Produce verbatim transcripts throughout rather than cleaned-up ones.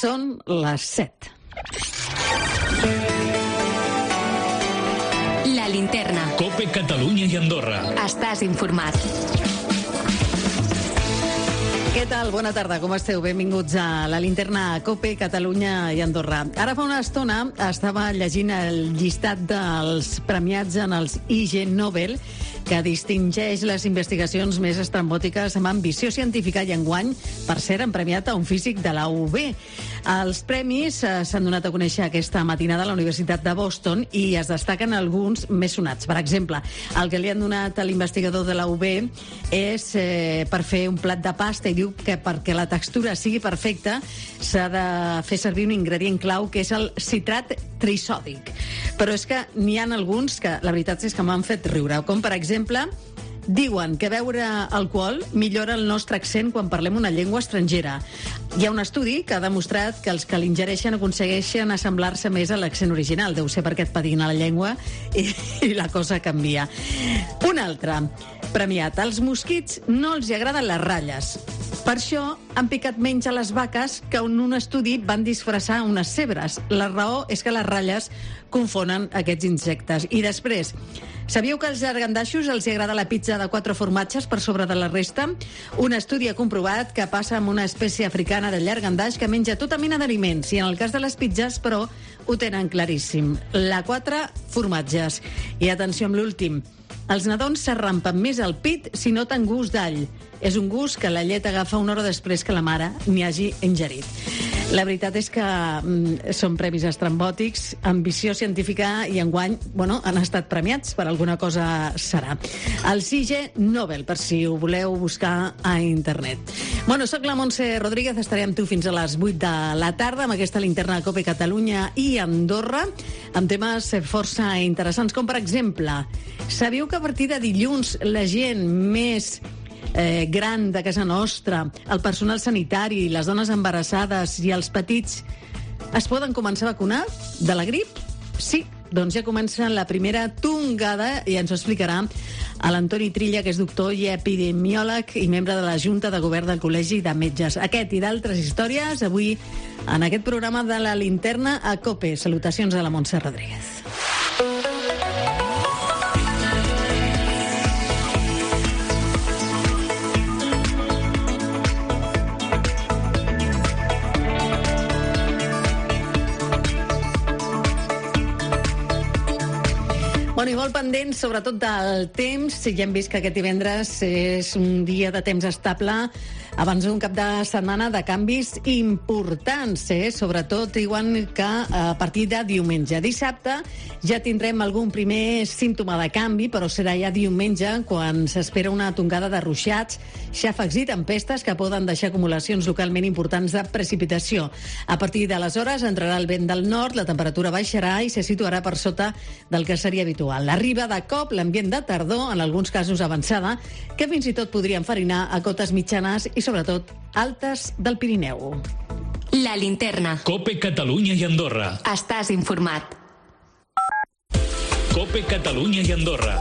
Són les set. La linterna. COPE Catalunya i Andorra. Estàs informat. Què tal? Bona tarda, com esteu? Benvinguts a la linterna COPE Catalunya i Andorra. Ara fa una estona estava llegint el llistat dels premiats en els I G Nobel, que distingeix les investigacions més estrambòtiques amb ambició científica, i enguany, per cert, han premiat a un físic de la U B. Els premis eh, s'han donat a conèixer aquesta matinada a la Universitat de Boston i es destaquen alguns més sonats. Per exemple, el que li han donat a l'investigador de la U B és eh, per fer un plat de pasta, i diu que perquè la textura sigui perfecta s'ha de fer servir un ingredient clau, que és el citrat trisòdic. Però és que n'hi ha alguns que la veritat és que m'han fet riure, com per exemple, diuen que beure alcohol millora el nostre accent quan parlem una llengua estrangera. Hi ha un estudi que ha demostrat que els que l'ingereixen aconsegueixen assemblar-se més a l'accent original. Deu ser perquè et patina la llengua i, i la cosa canvia. Un altre premiat. Als mosquits no els hi agraden les ratlles. Per això han picat menys a les vaques, que en un estudi van disfressar unes zebres. La raó és que les ratlles confonen aquests insectes. I després, sabíeu que als llangardaixos els hi agrada la pizza de quatre formatges per sobre de la resta? Un estudi ha comprovat que passa amb una espècie africana de llangardaix que menja tota mena d'aliments, i en el cas de les pizzas, però, ho tenen claríssim. La quatre formatges. I atenció amb l'últim. Els nadons s'arrampen més al pit si noten gust d'all. És un gust que la llet agafa una hora després que la mare n'hi hagi ingerit. La veritat és que mm, són premis estrambòtics, ambició científica, i enguany, bueno, han estat premiats, per alguna cosa serà. Els I G Nobel, per si ho voleu buscar a internet. Bueno, soc la Montse Rodríguez, estaré amb tu fins a les vuit de la tarda amb aquesta linterna de COPE Catalunya i Andorra, amb temes força interessants, com per exemple, sabíeu que a partir de dilluns la gent més Eh, gran de casa nostra, el personal sanitari, les dones embarassades i els petits es poden començar a vacunar de la grip? Sí, doncs ja comença la primera tongada i ens ho explicarà a l'Antoni Trilla, que és doctor i epidemiòleg i membre de la Junta de Govern del Col·legi de Metges. Aquest i d'altres històries avui en aquest programa de la linterna a COPE. Salutacions de la Montse Rodríguez. Bueno, i molt pendents, sobretot del temps. Ja hem vist que aquest divendres és un dia de temps estable abans d'un cap de setmana de canvis importants, eh? Sobretot diuen que a partir de diumenge. Dissabte ja tindrem algun primer símptoma de canvi, però serà ja diumenge quan s'espera una tongada de ruixats, xàfecs i tempestes que poden deixar acumulacions localment importants de precipitació. A partir d'aleshores entrarà el vent del nord, la temperatura baixarà i se situarà per sota del que seria habitual. Arriba de cop l'ambient de tardor, en alguns casos avançada, que fins i tot podria enfarinar a cotes mitjanes i sobretot altes del Pirineu. La linterna. COPE Catalunya i Andorra. Estàs informat. COPE Catalunya i Andorra.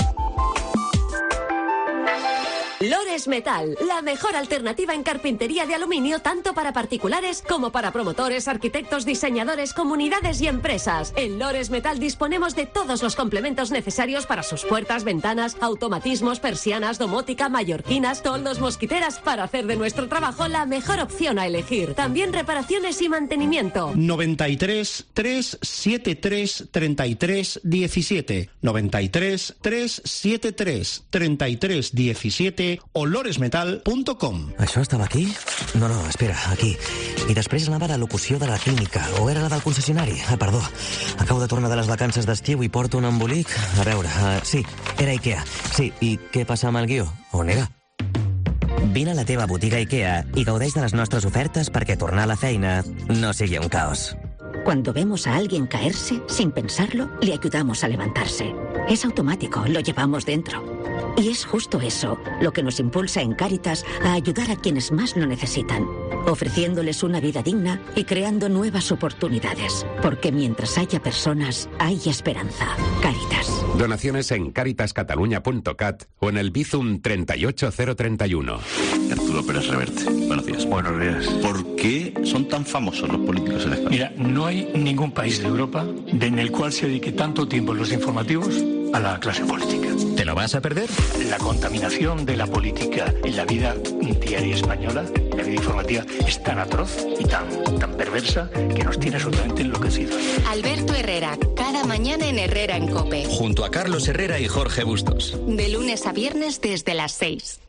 Lores Metal, la mejor alternativa en carpintería de aluminio tanto para particulares como para promotores, arquitectos, diseñadores, comunidades y empresas. En Lores Metal disponemos de todos los complementos necesarios para sus puertas, ventanas, automatismos, persianas, domótica, mallorquinas, toldos, mosquiteras, para hacer de nuestro trabajo la mejor opción a elegir. También reparaciones y mantenimiento. noventa y tres, tres setenta y tres, treinta y tres, diecisiete. noventa y tres, tres setenta y tres, treinta y tres, diecisiete o lores metal punt com. Això estava aquí? No, no, espera, aquí. I després anava la locució de la clínica, o era la del concessionari? Ah, perdó. Acabo de tornar de les vacances d'estiu i porto un embolic. A veure, uh, sí, era Ikea. Sí, i què passa amb el guió? On era? Vine a la teva botiga Ikea i gaudeix de les nostres ofertes perquè tornar a la feina no sigui un caos. Cuando vemos a alguien caerse, sin pensarlo, le ayudamos a levantarse. Es automático, lo llevamos dentro. Y es justo eso lo que nos impulsa en Cáritas a ayudar a quienes más lo necesitan, ofreciéndoles una vida digna y creando nuevas oportunidades. Porque mientras haya personas, hay esperanza. Cáritas. Donaciones en caritas cataluña punto cat o en el Bizum treinta y ocho cero treinta y uno. Arturo Pérez Reverte. Buenos días. Buenos días. ¿Por qué son tan famosos los políticos en España? Mira, no hay ningún país de Europa en el cual se dedique tanto tiempo en los informativos a la clase política. ¿Te lo vas a perder? La contaminación de la política en la vida diaria española, la vida informativa, es tan atroz y tan, tan perversa que nos tiene absolutamente enloquecidos. Alberto Herrera, cada mañana en Herrera en COPE. Junto a Carlos Herrera y Jorge Bustos. De lunes a viernes desde las seis.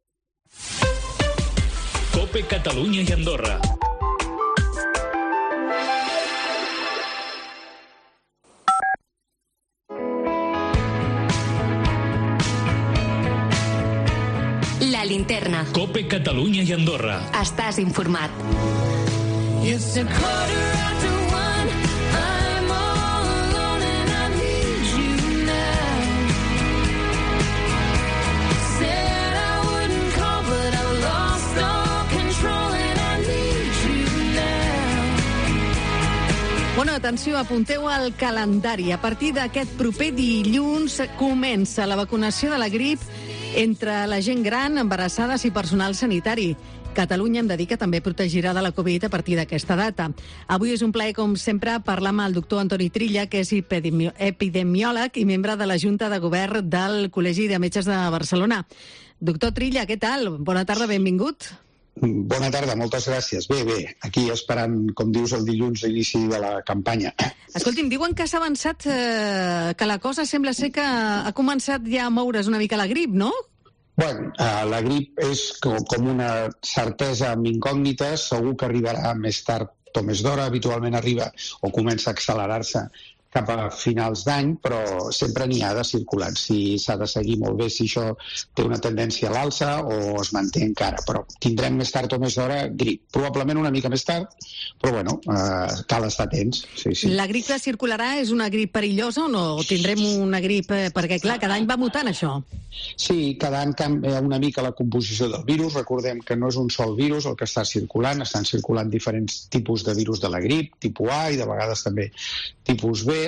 COPE Cataluña y Andorra. La linterna. COPE Catalunya i Andorra. Estàs informat. Bueno, atenció, apunteu al calendari. A partir d'aquest proper dilluns comença la vacunació de la grip entre la gent gran, embarassades i personal sanitari. Catalunya em dedica també protegirà de la Covid a partir d'aquesta data. Avui és un plaer, com sempre, parlar amb el doctor Antoni Trilla, que és epidemi- epidemiòleg i membre de la Junta de Govern del Col·legi de Metges de Barcelona. Doctor Trilla, què tal? Bona tarda, benvingut. Bona tarda, moltes gràcies. Bé, bé, aquí esperant, com dius, el dilluns l'inici de la campanya. Escolti'm, diuen que s'ha avançat, eh, que la cosa sembla ser que ha començat ja a moure's una mica la grip, no? Bueno, eh, la grip és com, com una certesa amb incògnites, segur que arribarà més tard o més d'hora, habitualment arriba o comença a accelerar-se cap a finals d'any, però sempre n'hi ha de circulant. Si s'ha de seguir molt bé, si això té una tendència a l'alça o es manté encara. Però tindrem més tard o més d'hora grip. Probablement una mica més tard, però bueno, eh, cal estar atents. Sí, sí. La grip que circularà és una grip perillosa o no? O tindrem una grip... Eh, perquè, clar, cada any va mutant això. Sí, cada any canvia una mica la composició del virus. Recordem que no és un sol virus el que està circulant, estan circulant diferents tipus de virus de la grip, tipus A i de vegades també tipus B,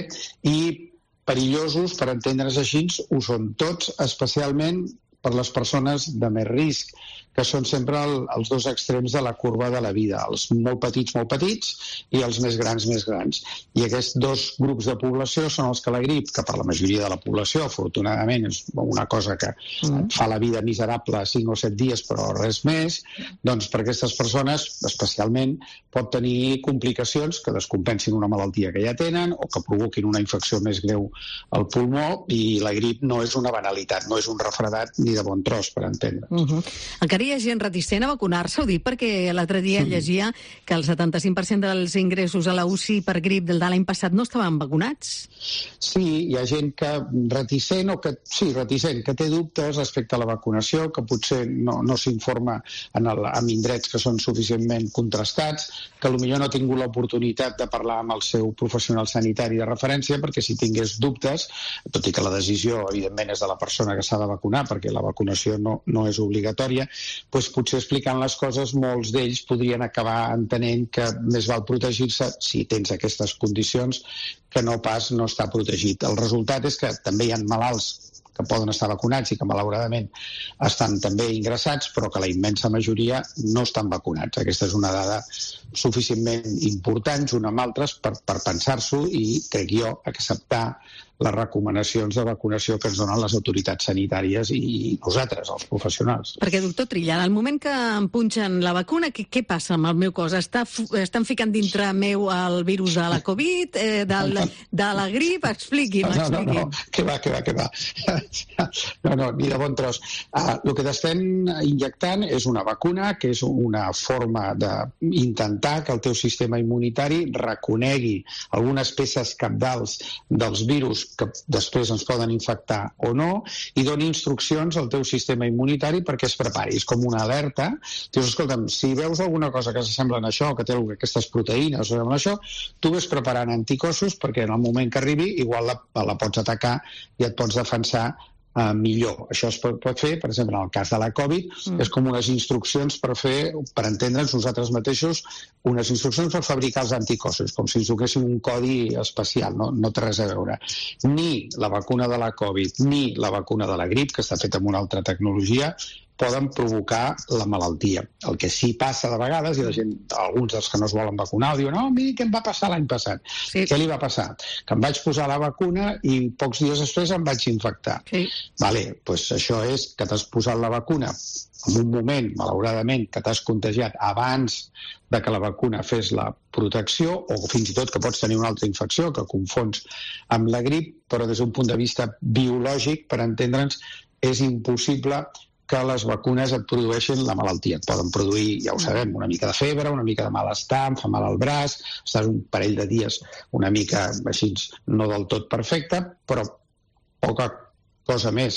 i perillosos, per entendre's així, ho són tots, especialment per les persones de més risc, que són sempre el, els dos extrems de la curva de la vida, els molt petits, molt petits, i els més grans, més grans. I aquests dos grups de població són els que la grip, que per la majoria de la població, afortunadament, és una cosa que mm. fa la vida miserable cinc o set dies, però res més, doncs per aquestes persones, especialment, pot tenir complicacions que descompensin una malaltia que ja tenen o que provoquin una infecció més greu al pulmó, i la grip no és una banalitat, no és un refredat ni de bon tros, per entendre. Uh -huh. Encara hi ha gent reticent a vacunar-se, ho dic perquè l'altre dia sí. llegia que el setanta-cinc per cent dels ingressos a la U C I per grip del de l'any passat no estaven vacunats. Sí, hi ha gent que reticent, o que sí, reticent, que té dubtes respecte a la vacunació, que potser no, no s'informa en, el, en indrets que són suficientment contrastats, que potser no ha tingut l'oportunitat de parlar amb el seu professional sanitari de referència, perquè si tingués dubtes, tot i que la decisió, evidentment, és de la persona que s'ha de vacunar, perquè la vacunació no, no és obligatòria, doncs potser explicant les coses molts d'ells podrien acabar entenent que més val protegir-se si tens aquestes condicions que no pas no estar protegit. El resultat és que també hi ha malalts que poden estar vacunats i que malauradament estan també ingressats, però que la immensa majoria no estan vacunats. Aquesta és una dada suficientment important, junt amb altres, per, per pensar-s'ho i, crec jo, acceptar les recomanacions de vacunació que ens donen les autoritats sanitàries i nosaltres, els professionals. Perquè, doctor Trilla, en el moment que em punxen la vacuna, què, què passa amb el meu cos? Està, estan ficant dintre meu el virus de la Covid, eh, del, de la grip? Expliqui'm, expliqui'm. No, no, no, que va, que va, que va. No, no, ni de bon tros. Uh, el que t'estem inyectant és una vacuna, que és una forma d'intentar que el teu sistema immunitari reconegui algunes peces cabdals dels virus que després ens poden infectar o no, i doni instruccions al teu sistema immunitari perquè es prepari. És com una alerta. Dius, escolta'm, si veus alguna cosa que s'assembla a això, que té aquestes proteïnes o amb això, tu ves preparant anticossos perquè en el moment que arribi igual la, la pots atacar i et pots defensar Uh, millor. Això es pot, pot fer, per exemple, en el cas de la Covid, mm. és com unes instruccions per fer, per entendre'ns nosaltres mateixos, unes instruccions per fabricar els anticossos, com si ens donessin un codi especial, no, no té res a veure. Ni la vacuna de la Covid, ni la vacuna de la grip, que està feta amb una altra tecnologia, poden provocar la malaltia. El que sí passa de vegades, i la gent, alguns dels que no es volen vacunar, diuen, no, miri què em va passar l'any passat. Sí. Què li va passar? Que em vaig posar la vacuna i pocs dies després em vaig infectar. Sí. Vale, doncs això és que t'has posat la vacuna en un moment, malauradament, que t'has contagiat abans de que la vacuna fes la protecció, o fins i tot que pots tenir una altra infecció, que confons amb la grip, però des d'un punt de vista biològic, per entendre'ns, és impossible que les vacunes et produeixen la malaltia. Et poden produir, ja ho sabem, una mica de febre, una mica de malestar, em fa mal al braç, estàs un parell de dies una mica així, no del tot perfecte, però poca cosa més.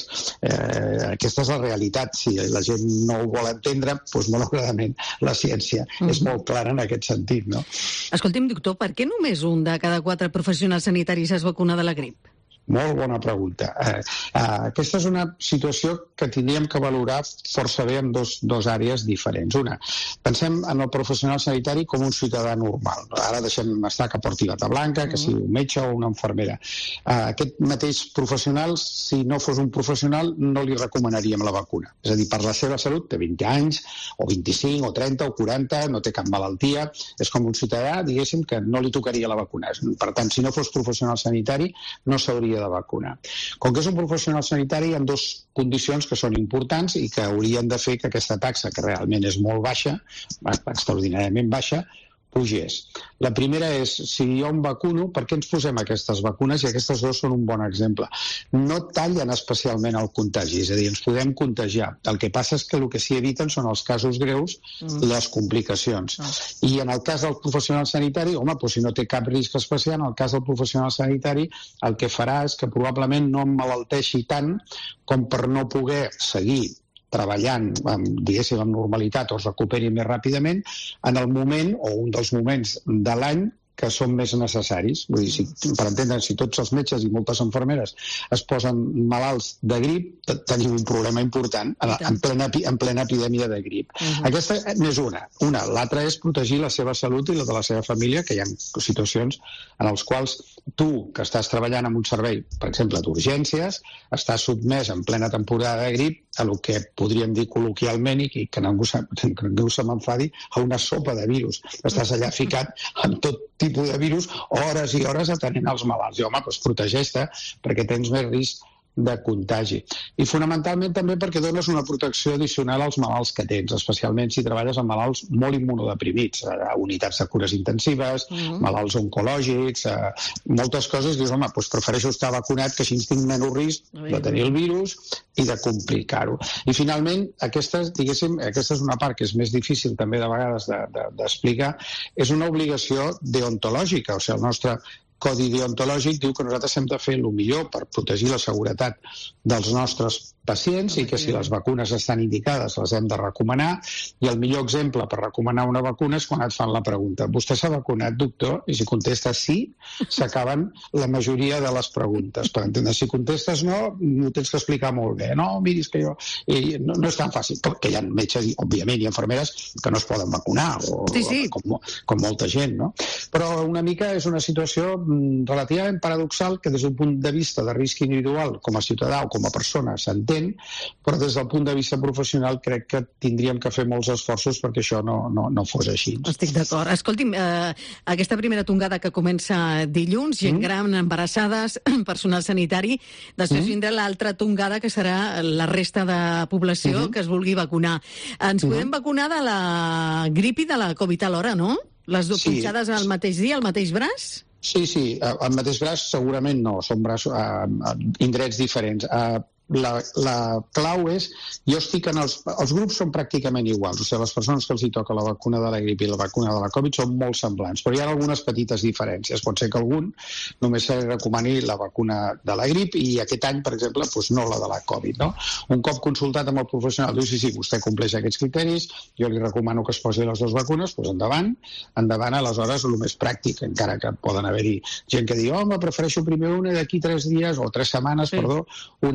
Eh, aquesta és la realitat. Si la gent no ho vol entendre, doncs malauradament la ciència mm-hmm. és molt clara en aquest sentit, no? Escolti'm, doctor, per què només un de cada quatre professionals sanitaris es vacuna de la grip? Molt bona pregunta. Eh, eh, aquesta és una situació que tindríem que valorar força bé en dos, dos àrees diferents. Una, pensem en el professional sanitari com un ciutadà normal. Ara deixem estar que porti bata blanca, que sigui un metge o una infermera. Eh, aquest mateix professional, si no fos un professional, no li recomanaríem la vacuna. És a dir, per la seva salut, té vint anys, o vint-i-cinc, o trenta, o quaranta, no té cap malaltia, és com un ciutadà, diguéssim, que no li tocaria la vacuna. Per tant, si no fos professional sanitari, no s'hauria de vacunar. Com que és un professional sanitari, hi ha dues condicions que són importants i que haurien de fer que aquesta taxa, que realment és molt baixa, extraordinàriament baixa, pugés. La primera és, si jo em vacuno, per què ens posem aquestes vacunes? I aquestes dues són un bon exemple. No tallen especialment el contagi, és a dir, ens podem contagiar. El que passa és que el que s'hi eviten són els casos greus i les complicacions. I en el cas del professional sanitari, home, doncs si no té cap risc especial, en el cas del professional sanitari, el que farà és que probablement no emmalalteixi tant com per no poder seguir treballant, amb, diguéssim, amb normalitat o es recuperi més ràpidament en el moment o un dels moments de l'any que són més necessaris. Vull dir, si, per entendre, si tots els metges i moltes infermeres es posen malalts de grip, tenim un problema important en, en, plena, en plena epidèmia de grip. Uh-huh. Aquesta n'és una. Una. L'altra és protegir la seva salut i la de la seva família, que hi ha situacions en les quals tu, que estàs treballant en un servei, per exemple, d'urgències, estàs sotmès en plena temporada de grip a el que podríem dir col·loquialment, i que, que ningú se, que ningú se m'enfadi, a una sopa de virus. Estàs allà ficat amb tot tipus de virus, hores i hores atenent els malalts. I, home, doncs protegeix-te perquè tens més risc de contagi. I fonamentalment també perquè dones una protecció addicional als malalts que tens, especialment si treballes amb malalts molt immunodeprimits, a unitats de cures intensives, uh-huh. malalts oncològics, a moltes coses. Dius, home, doncs prefereixo estar vacunat, que així tinc menys risc de tenir el virus i de complicar-ho. I finalment, aquesta, diguéssim, aquesta és una part que és més difícil també de vegades d'explicar, de, de, és una obligació deontològica, o sigui, el nostre codi deontològic diu que nosaltres hem de fer el millor per protegir la seguretat dels nostres pacients i que si les vacunes estan indicades les hem de recomanar, i el millor exemple per recomanar una vacuna és quan et fan la pregunta: vostè s'ha vacunat, doctor? I si contestes sí, s'acaben la majoria de les preguntes. Per entendre, si contestes no, ho tens que explicar molt bé. No, miri, és que jo... I no, no és tan fàcil, perquè hi ha metges, òbviament, i infermeres que no es poden vacunar, o, sí, sí. Com, com molta gent, no? Però una mica és una situació relativament paradoxal que des d'un punt de vista de risc individual, com a ciutadà o com a persona, s'entén, però des del punt de vista professional crec que tindríem que fer molts esforços perquè això no, no, no fos així. Estic d'acord. Escolti'm, eh, aquesta primera tongada que comença dilluns, gent mm. gran, embarassades, personal sanitari, després mm. vindrà l'altra tongada que serà la resta de població mm-hmm. que es vulgui vacunar. Ens mm-hmm. podem vacunar de la grip i de la Covid alhora, no? Les dues sí. punxades al mateix dia, al mateix braç? Sí, sí, al mateix braç segurament no, són braços, uh, indrets diferents. Uh, La, la clau és, jo estic en els, els grups són pràcticament iguals, o sigui, les persones que els hi toca la vacuna de la grip i la vacuna de la Covid són molt semblants, però hi ha algunes petites diferències. Pot ser que algun només se li recomani la vacuna de la grip i aquest any, per exemple, doncs no la de la Covid, no? Un cop consultat amb el professional, diu, sí, sí, vostè compleix aquests criteris, jo li recomano que es posi les dues vacunes, doncs endavant, endavant, aleshores, el més pràctic, encara que poden haver-hi gent que diu, home, prefereixo primer una i d'aquí tres dies, o tres setmanes, sí. perdó, una altra,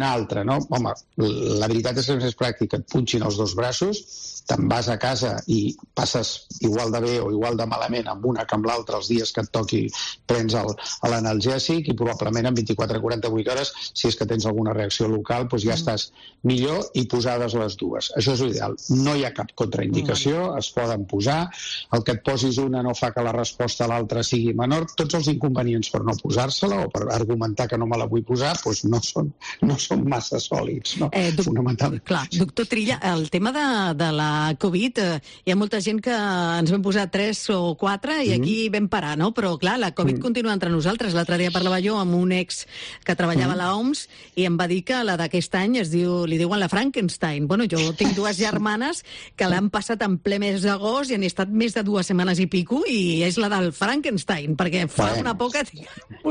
no? Home, la veritat és que és més pràctic que et punxin els dos braços, te'n vas a casa i passes igual de bé o igual de malament amb una que amb l'altra els dies que et toqui prens l'analgèsic i probablement en vint-i-quatre a quaranta-vuit hores, si és que tens alguna reacció local, doncs ja mm. estàs millor i posades les dues. Això és l'ideal. No hi ha cap contraindicació, mm. es poden posar, el que et posis una no fa que la resposta a l'altra sigui menor, tots els inconvenients per no posar-se-la o per argumentar que no me la vull posar, doncs no són, no són massa sòlids, no? Eh, doc- Fonamentalment. Clar, doctor Trilla, el tema de, de la Covid, eh, hi ha molta gent que ens vam posar tres o quatre i mm. aquí vam parar, no? Però, clar, la Covid mm. continua entre nosaltres. L'altre dia parlava jo amb un ex que treballava mm. a la O M S i em va dir que la d'aquest any es diu, li diuen la Frankenstein. Bueno, jo tinc dues germanes que l'han passat en ple mes d'agost i han estat més de dues setmanes i pico i és la del Frankenstein, perquè fa bueno, una poca... Sí.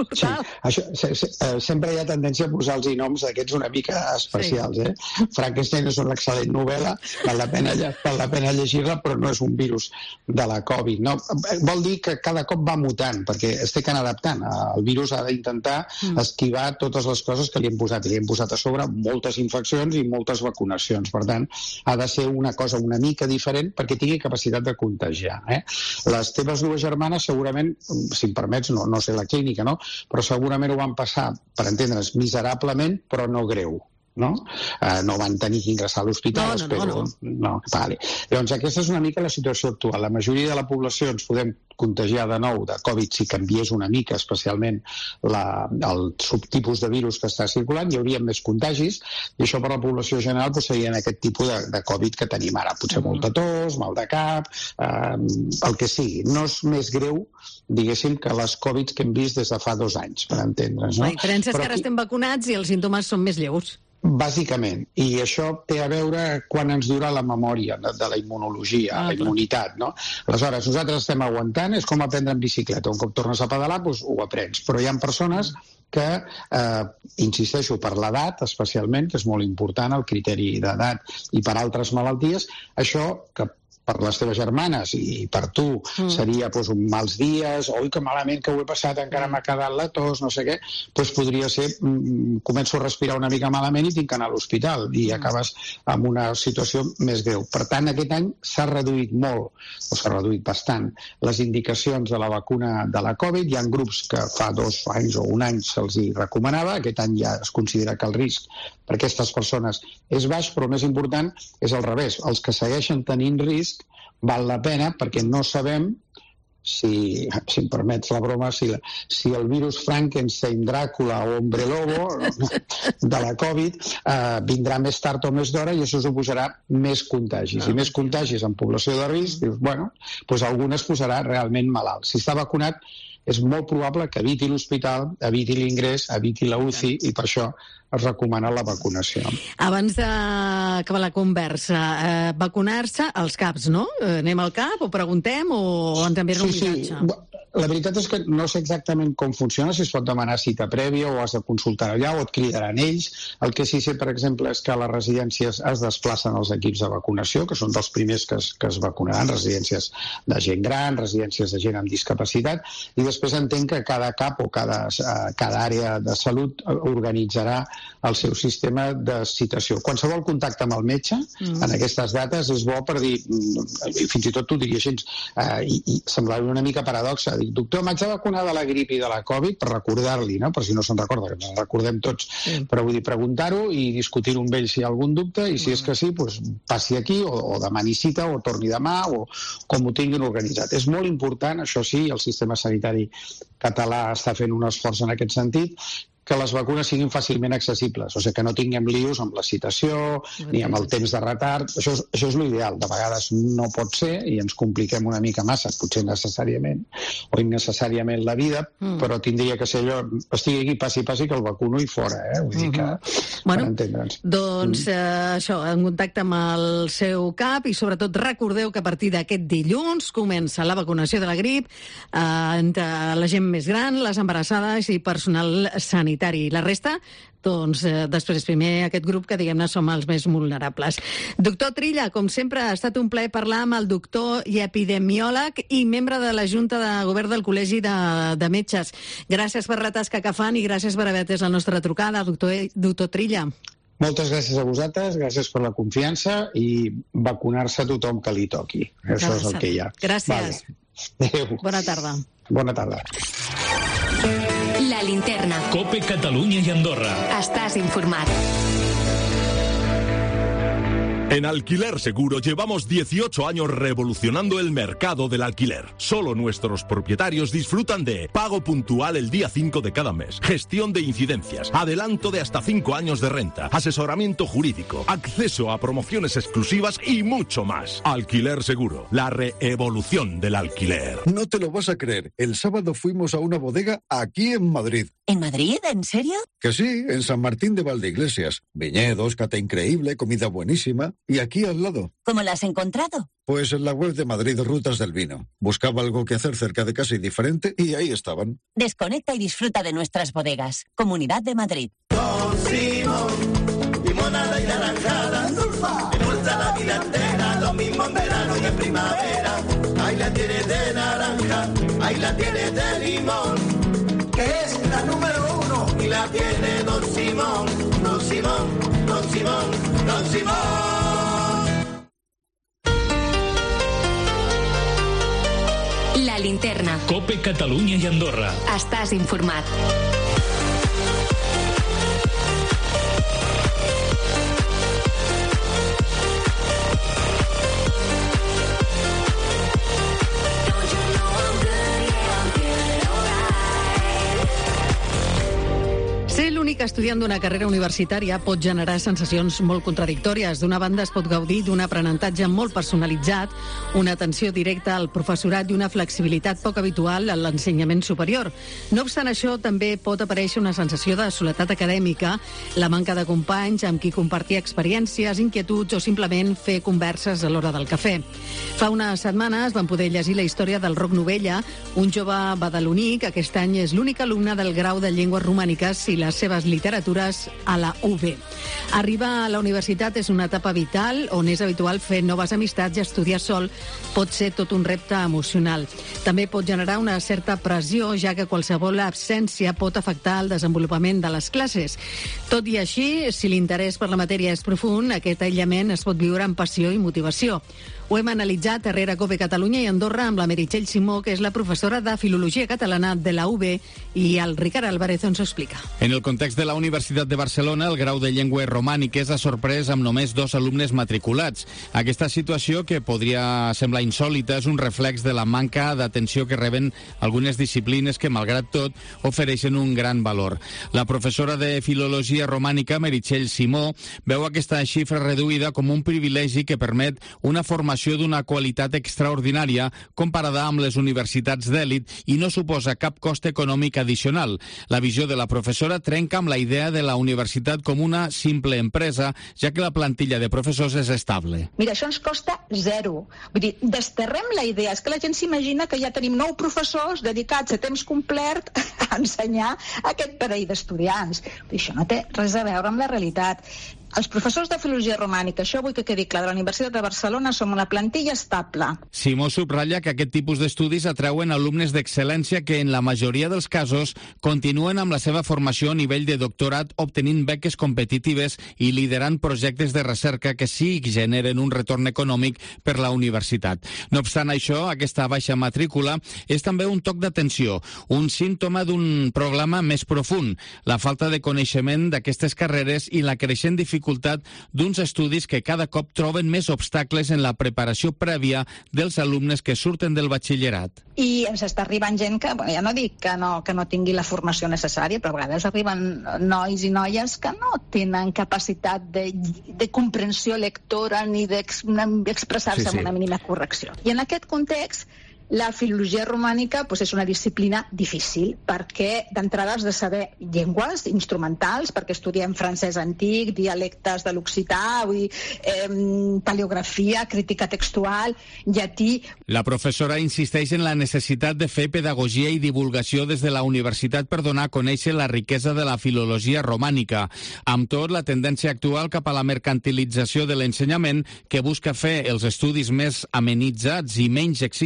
Això, se, se, sempre hi ha tendència a posar-los noms d'aquests una mica especials, sí. eh? Frankenstein és una excel·lent novel·la, val la pena, val la pena llegir-la, però no és un virus de la Covid, no? Vol dir que cada cop va mutant, perquè es té que anar adaptant. El virus ha d'intentar mm. esquivar totes les coses que li hem posat. Li hem posat a sobre moltes infeccions i moltes vacunacions. Per tant, ha de ser una cosa una mica diferent perquè tingui capacitat de contagiar. Eh? Les teves dues germanes segurament, si em permets, no, no sé la clínica, no? Però segurament ho van passar, per entendre's, miserablement, però no greu. No? Uh, no van tenir que ingressar a l'hospital, no, no, espero. No, no. no. Vale. Llavors, aquesta és una mica la situació actual. La majoria de la població ens podem contagiar de nou de Covid si canviés una mica, especialment la, el subtipus de virus que està circulant, hi hauria més contagis, i això per la població general doncs, serien aquest tipus de, de Covid que tenim ara. Potser mm. molta tos, mal de cap, eh, el que sigui. No és més greu, diguéssim, que les Covids que hem vist des de fa dos anys, per entendre's. No? La diferència és Però que ara aquí... estem vacunats i els símptomes són més lleus. Bàsicament, i això té a veure quan ens dura la memòria de, de la immunologia, ah, la immunitat, no? Aleshores, nosaltres estem aguantant, és com aprendre en bicicleta, un cop tornes a pedalar, doncs ho aprens, però hi ha persones que, eh, insisteixo, per l'edat especialment, que és molt important el criteri d'edat i per altres malalties, això que per les teves germanes i per tu mm. seria doncs, un mals dies, oi que malament que ho he passat, encara m'ha quedat la tos, no sé què, doncs podria ser, mm, començo a respirar una mica malament i tinc que anar a l'hospital i mm. acabes amb una situació més greu. Per tant, aquest any s'ha reduït molt, o s'ha reduït bastant, les indicacions de la vacuna de la Covid. Hi ha grups que fa dos anys o un any se'ls hi recomanava, aquest any ja es considera que el risc per aquestes persones és baix, però més important és al revés. Els que segueixen tenint risc val la pena perquè no sabem si, si em permets la broma, si, la, si el virus Frankenstein, Dràcula o Hombre Lobo de la Covid eh, vindrà més tard o més d'hora i això suposarà més contagis. I més contagis en població de risc, dius, bueno, doncs algú es posarà realment malalt. Si està vacunat, és molt probable que eviti l'hospital, eviti l'ingrés, eviti la U C I i per això es recomana la vacunació. Abans d'acabar la conversa, eh, vacunar-se als CAPs, no? Eh, anem al CAP o preguntem o ens envien un sí, missatge? Sí. La veritat és que no sé exactament com funciona, si es pot demanar cita prèvia o has de consultar allà o et cridaran ells. El que sí sé, per exemple, és que a les residències es desplacen els equips de vacunació, que són dels primers que es, que es vacunaran, residències de gent gran, residències de gent amb discapacitat, i després entenc que cada CAP o cada, cada àrea de salut organitzarà el seu sistema de citació. Qualsevol contacte amb el metge mm. en aquestes dates és bo per dir, fins i tot t'ho diria així, eh, i, i semblaria una mica paradoxa, dic, doctor, m'haig de vacunar de la grip i de la Covid per recordar-li, no? Per si no se'n recorda, que ens recordem tots. Sí. Però vull dir, preguntar-ho i discutir-ho amb ell si hi ha algun dubte, i si mm. és que sí, doncs passi aquí, o, o demani cita, o torni demà, o com ho tinguin organitzat. És molt important, això sí, el sistema sanitari català està fent un esforç en aquest sentit, que les vacunes siguin fàcilment accessibles, o sigui, que no tinguem lios amb la citació, ni amb el temps de retard. Això és, això és l'ideal. De vegades no pot ser i ens compliquem una mica massa, potser necessàriament o innecessàriament la vida, mm. però tindria que ser allò, estigui aquí, passi, passi, que el vacuno i fora, eh? Vull dir que, mm-hmm. bueno, per entendre'ns. Doncs mm. eh, això, en contacte amb el seu CAP i sobretot recordeu que a partir d'aquest dilluns comença la vacunació de la grip eh, entre la gent més gran, les embarassades i personal sanitari. La resta, doncs, eh, després primer aquest grup que, diguem-ne, som els més vulnerables. Doctor Trilla, com sempre, ha estat un plaer parlar amb el doctor i epidemiòleg i membre de la Junta de Govern del Col·legi de, de Metges. Gràcies per la tasca que fan i gràcies per haver atès la nostra trucada, doctor, doctor Trilla. Moltes gràcies a vosaltres, gràcies per la confiança i vacunar-se a tothom que li toqui. Això és el que hi ha. Gràcies. Vale. Adéu. Bona tarda. Bona tarda. La linterna. Cope Catalunya i Andorra. Estàs informat. En Alquiler Seguro llevamos dieciocho años revolucionando el mercado del alquiler. Solo nuestros propietarios disfrutan de pago puntual el día cinco de cada mes, gestión de incidencias, adelanto de hasta cinco años de renta, asesoramiento jurídico, acceso a promociones exclusivas y mucho más. Alquiler Seguro, la reevolución del alquiler. No te lo vas a creer. El sábado fuimos a una bodega aquí en Madrid. ¿En Madrid? ¿En serio? Que sí, en San Martín de Valdeiglesias. Viñedos, cata increíble, comida buenísima. Y aquí al lado. ¿Cómo la has encontrado? Pues en la web de Madrid Rutas del Vino. Buscaba algo que hacer cerca de casa y diferente y ahí estaban. Desconecta y disfruta de nuestras bodegas. Comunidad de Madrid. Don Simón, limonada y naranjada. Me gusta la vida entera, lo mismo en verano y en primavera. Ahí la tienes de naranja, ahí la tienes de limón, que es la número uno. Y la tiene Don Simón, Don Simón, Don Simón, Don Simón. La linterna. Cope Catalunya i Andorra. Estàs informat. Ser l'únic estudiant d'una carrera universitària pot generar sensacions molt contradictòries. D'una banda, es pot gaudir d'un aprenentatge molt personalitzat, una atenció directa al professorat i una flexibilitat poc habitual en l'ensenyament superior. No obstant això, també pot aparèixer una sensació de soledat acadèmica, la manca de companys amb qui compartir experiències, inquietuds o simplement fer converses a l'hora del cafè. Fa unes setmanes vam poder llegir la història del Roc Novella, un jove badaloní que aquest any és l'únic alumne del grau de Llengües Romàniques i les seves literatures a la U B. Arribar a la universitat és una etapa vital on és habitual fer noves amistats i estudiar sol pot ser tot un repte emocional. També pot generar una certa pressió, ja que qualsevol absència pot afectar el desenvolupament de les classes. Tot i així, si l'interès per la matèria és profund, aquest aïllament es pot viure amb passió i motivació. Ho hem analitzat a Herrera Cope Catalunya i Andorra amb la Meritxell Simó, que és la professora de Filologia Catalana de la U B, i el Ricard Álvarez ens ho explica. En el context de la Universitat de Barcelona, el grau de Llengües Romàniques ha sorprès amb només dos alumnes matriculats. Aquesta situació, que podria semblar insòlita, és un reflex de la manca d'atenció que reben algunes disciplines que, malgrat tot, ofereixen un gran valor. La professora de Filologia Romànica, Meritxell Simó, veu aquesta xifra reduïda com un privilegi que permet una formació d'una qualitat extraordinària comparada amb les universitats d'èlit i no suposa cap cost econòmic addicional. La visió de la professora trenca amb la idea de la universitat com una simple empresa, ja que la plantilla de professors és estable. Mira, això ens costa zero. Vull dir, desterrem la idea. És que la gent s'imagina que ja tenim nou professors dedicats a temps complet a ensenyar aquest parell d'estudiants. Això no té res a veure amb la realitat. Els professors de Filologia Romànica, això vull que quedi clar, de la Universitat de Barcelona som una plantilla estable. Simó subratlla que aquest tipus d'estudis atrauen alumnes d'excel·lència que en la majoria dels casos continuen amb la seva formació a nivell de doctorat obtenint beques competitives i liderant projectes de recerca que sí generen un retorn econòmic per la universitat. No obstant això, aquesta baixa matrícula és també un toc d'atenció, un símptoma d'un problema més profund, la falta de coneixement d'aquestes carreres i la creixent dificultat d'uns estudis que cada cop troben més obstacles en la preparació prèvia dels alumnes que surten del batxillerat. I ens està arribant gent que, bueno, ja no dic que no, que no tingui la formació necessària, però a vegades arriben nois i noies que no tenen capacitat de, de comprensió lectora ni d'expressar-se sí, sí. amb una mínima correcció. I en aquest context, la filologia romànica pues, és una disciplina difícil perquè d'entrada has de saber llengües instrumentals, perquè estudiem francès antic, dialectes de l'occità, eh, paleografia, crítica textual, llatí. La professora insisteix en la necessitat de fer pedagogia i divulgació des de la universitat per donar a conèixer la riquesa de la filologia romànica. Amb tot, la tendència actual cap a la mercantilització de l'ensenyament, que busca fer els estudis més amenitzats i menys exigents,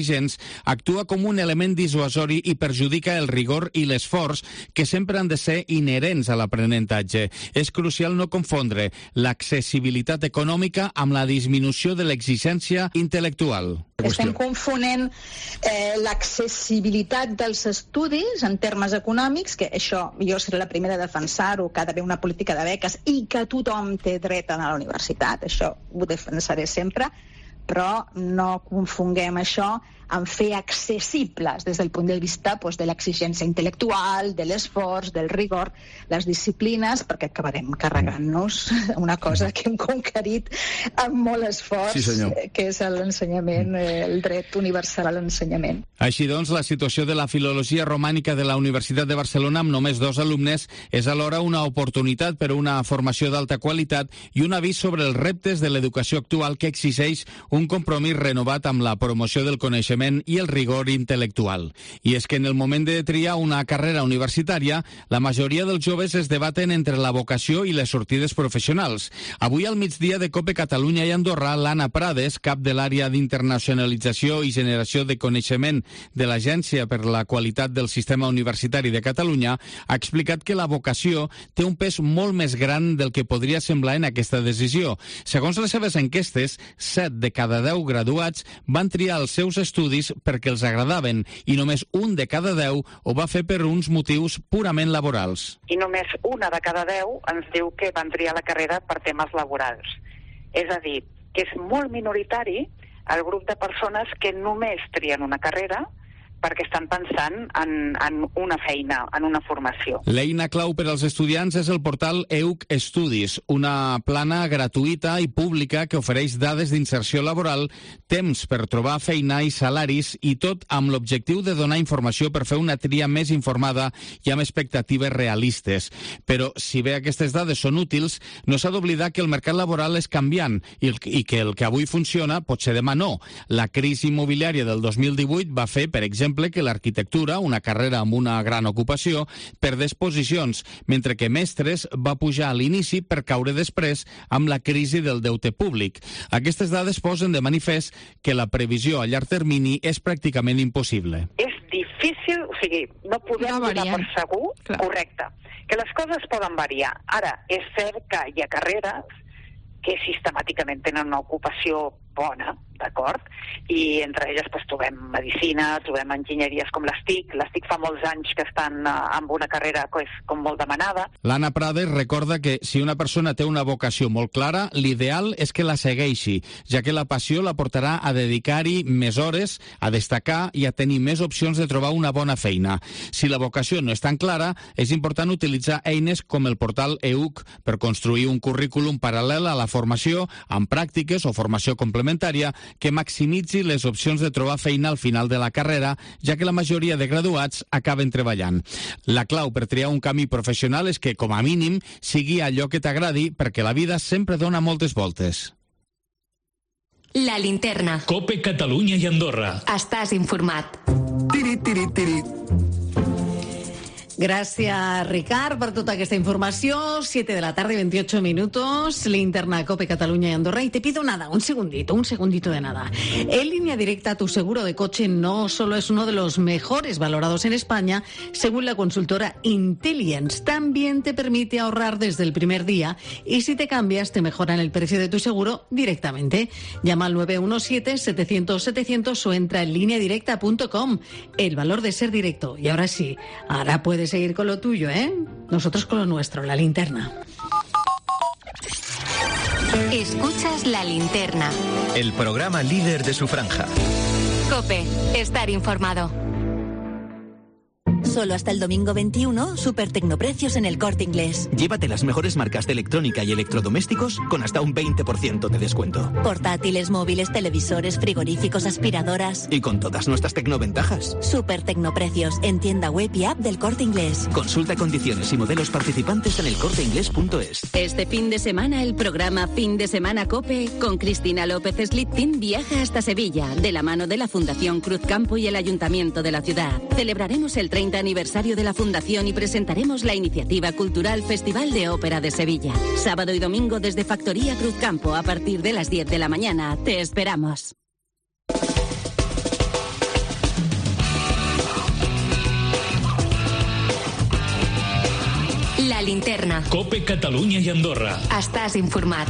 actua com un element dissuasori i perjudica el rigor i l'esforç que sempre han de ser inherents a l'aprenentatge. És crucial no confondre l'accessibilitat econòmica amb la disminució de l'exigència intel·lectual. Estem confonent eh, l'accessibilitat dels estudis en termes econòmics, que això jo seré la primera a defensar-ho, que ha d'haver una política de beques i que tothom té dret a anar a la universitat, això ho defensaré sempre, però no confonguem això en fer accessibles des del punt de vista doncs, de l'exigència intel·lectual, de l'esforç, del rigor, les disciplines, perquè acabarem carregant-nos una cosa que hem conquerit amb molt esforç, sí, que és l'ensenyament, el dret universal a l'ensenyament. Així doncs, la situació de la filologia romànica de la Universitat de Barcelona amb només dos alumnes és alhora una oportunitat per a una formació d'alta qualitat i un avís sobre els reptes de l'educació actual que exigeix un compromís renovat amb la promoció del coneixement i el rigor intel·lectual. I és que en el moment de triar una carrera universitària, la majoria dels joves es debaten entre la vocació i les sortides professionals. Avui al migdia de COPE Catalunya i Andorra, l'Anna Prades, cap de l'àrea d'internacionalització i generació de coneixement de l'Agència per la Qualitat del Sistema Universitari de Catalunya, ha explicat que la vocació té un pes molt més gran del que podria semblar en aquesta decisió. Segons les seves enquestes, set de cada deu graduats van triar els seus estudis perquè els agradaven i només un de cada deu ho va fer per uns motius purament laborals. I només una de cada deu ens diu que van triar la carrera per temes laborals. És a dir, que és molt minoritari el grup de persones que només trien una carrera perquè estan pensant en, en una feina, en una formació. L'eina clau per als estudiants és el portal E U C Estudis, una plana gratuïta i pública que ofereix dades d'inserció laboral, temps per trobar feina i salaris, i tot amb l'objectiu de donar informació per fer una tria més informada i amb expectatives realistes. Però, si bé aquestes dades són útils, no s'ha d'oblidar que el mercat laboral és canviant i, i que el que avui funciona potser demà no. La crisi immobiliària del dos mil divuit va fer, per exemple, que l'arquitectura, una carrera amb una gran ocupació, perdés posicions, mentre que mestres va pujar a l'inici per caure després amb la crisi del deute públic. Aquestes dades posen de manifest que la previsió a llarg termini és pràcticament impossible. És difícil, o sigui, no podem donar per segur, clar. Correcte, que les coses poden variar. Ara, és cert que hi ha carreres que sistemàticament tenen una ocupació bona, d'acord? I entre elles pues, trobem medicina, trobem enginyeries com les T I C. Les T I C fa molts anys que estan uh, amb una carrera que és com molt demanada. L'Anna Prades recorda que si una persona té una vocació molt clara, l'ideal és que la segueixi, ja que la passió la portarà a dedicar-hi més hores, a destacar i a tenir més opcions de trobar una bona feina. Si la vocació no és tan clara, és important utilitzar eines com el portal E U C per construir un currículum paral·lel a la formació, amb pràctiques o formació complementària que maximitzi les opcions de trobar feina al final de la carrera, ja que la majoria de graduats acaben treballant. La clau per triar un camí professional és que, com a mínim, sigui allò que t'agradi, perquè la vida sempre dona moltes voltes. La linterna. COPE Catalunya i Andorra. Estàs informat. Tiri, tiri, tiri. Gràcies, Ricard, per tota aquesta informació. siete de la tarde, veintiocho minutos. Linterna COPE Cataluña y Andorra. Y te pido nada, un segundito, un segundito de nada. En Línea Directa, tu seguro de coche no solo es uno de los mejores valorados en España, según la consultora Intelligence, también te permite ahorrar desde el primer día y si te cambias te mejoran el precio de tu seguro directamente. Llama al nueve uno siete, setecientos, setecientos o entra en línea directa punto com. El valor de ser directo. Y ahora sí, ahora puedes seguir con lo tuyo, ¿eh? Nosotros con lo nuestro, la linterna. Escuchas La Linterna. El programa líder de su franja. COPE, estar informado. Solo hasta el domingo veintiuno, super tecnoprecios en El Corte Inglés. Llévate las mejores marcas de electrónica y electrodomésticos con hasta un veinte por ciento de descuento. Portátiles, móviles, televisores, frigoríficos, aspiradoras. Y con todas nuestras tecnoventajas. Super tecnoprecios en tienda web y app del Corte Inglés. Consulta condiciones y modelos participantes en el corte inglés punto es. Este fin de semana el programa Fin de Semana COPE con Cristina López Slitkin viaja hasta Sevilla de la mano de la Fundación Cruz Campo y el Ayuntamiento de la ciudad. Celebraremos el treinta aniversario de la Fundación y presentaremos la iniciativa cultural Festival de Ópera de Sevilla. Sábado y domingo desde Factoría Cruz Campo a partir de las diez de la mañana. Te esperamos. La Linterna. COPE Catalunya i Andorra. Estàs informat.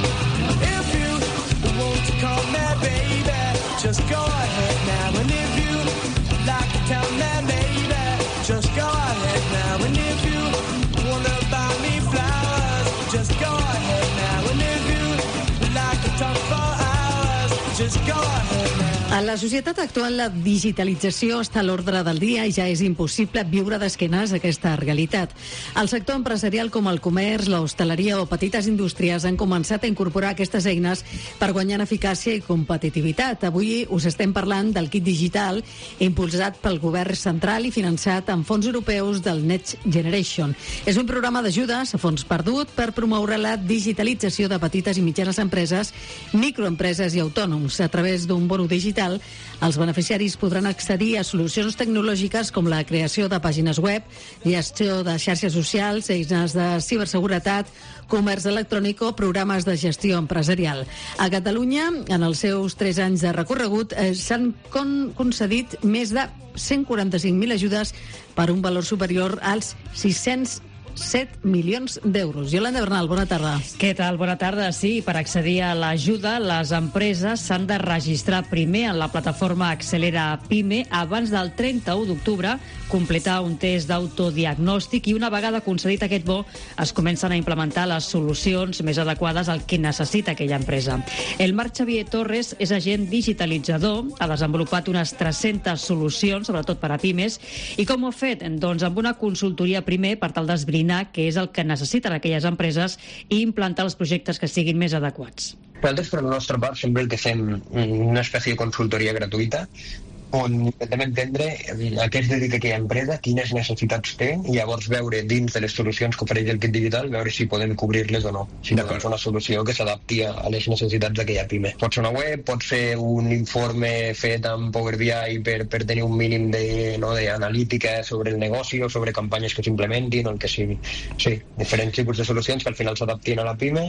Just go ahead now, and if you like to tell me, baby, just go ahead now, and if you wanna buy me flowers, just go ahead now, and if you like to talk for hours, just go ahead now. A la societat actual, la digitalització està a l'ordre del dia i ja és impossible viure d'esquenes a aquesta realitat. El sector empresarial com el comerç, l'hostaleria o petites indústries han començat a incorporar aquestes eines per guanyar eficàcia i competitivitat. Avui us estem parlant del kit digital impulsat pel govern central i finançat amb fons europeus del Next Generation. És un programa d'ajudes a fons perdut per promoure la digitalització de petites i mitjanes empreses, microempreses i autònoms. A través d'un bono digital, els beneficiaris podran accedir a solucions tecnològiques com la creació de pàgines web, gestió de xarxes socials, eines de ciberseguretat, comerç electrònic o programes de gestió empresarial. A Catalunya, en els seus tres anys de recorregut, eh, s'han con concedit més de cent quaranta-cinc mil ajudes per un valor superior als sis-cents set milions d'euros. Iolanda Bernal, bona tarda. Què tal? Bona tarda. Sí, per accedir a l'ajuda, les empreses s'han de registrar primer en la plataforma Accelera Pime abans del trenta-u d'octubre, completar un test d'autodiagnòstic i una vegada concedit aquest bo es comencen a implementar les solucions més adequades al que necessita aquella empresa. El Marc Xavier Torres és agent digitalitzador, ha desenvolupat unes tres-centes solucions, sobretot per a pimes, i com ho ha fet? Doncs amb una consultoria primer per tal d'esbrinar què és el que necessiten aquelles empreses i implantar els projectes que siguin més adequats. Nosaltres, per la nostra part, sempre el que fem una espècie de consultoria gratuïta on intentem entendre a què es dedica aquella empresa, quines necessitats té, i llavors veure dins de les solucions que ofereix el kit digital, veure si podem cobrir-les o no. Si podem fer una solució que s'adapti a les necessitats d'aquella pime. Pot ser una web, pot ser un informe fet amb Power B I per, per tenir un mínim de, no, d'analítica sobre el negoci o sobre campanyes que s'implementin o el que sigui. Sí, diferents tipus de solucions que al final s'adaptin a la pime.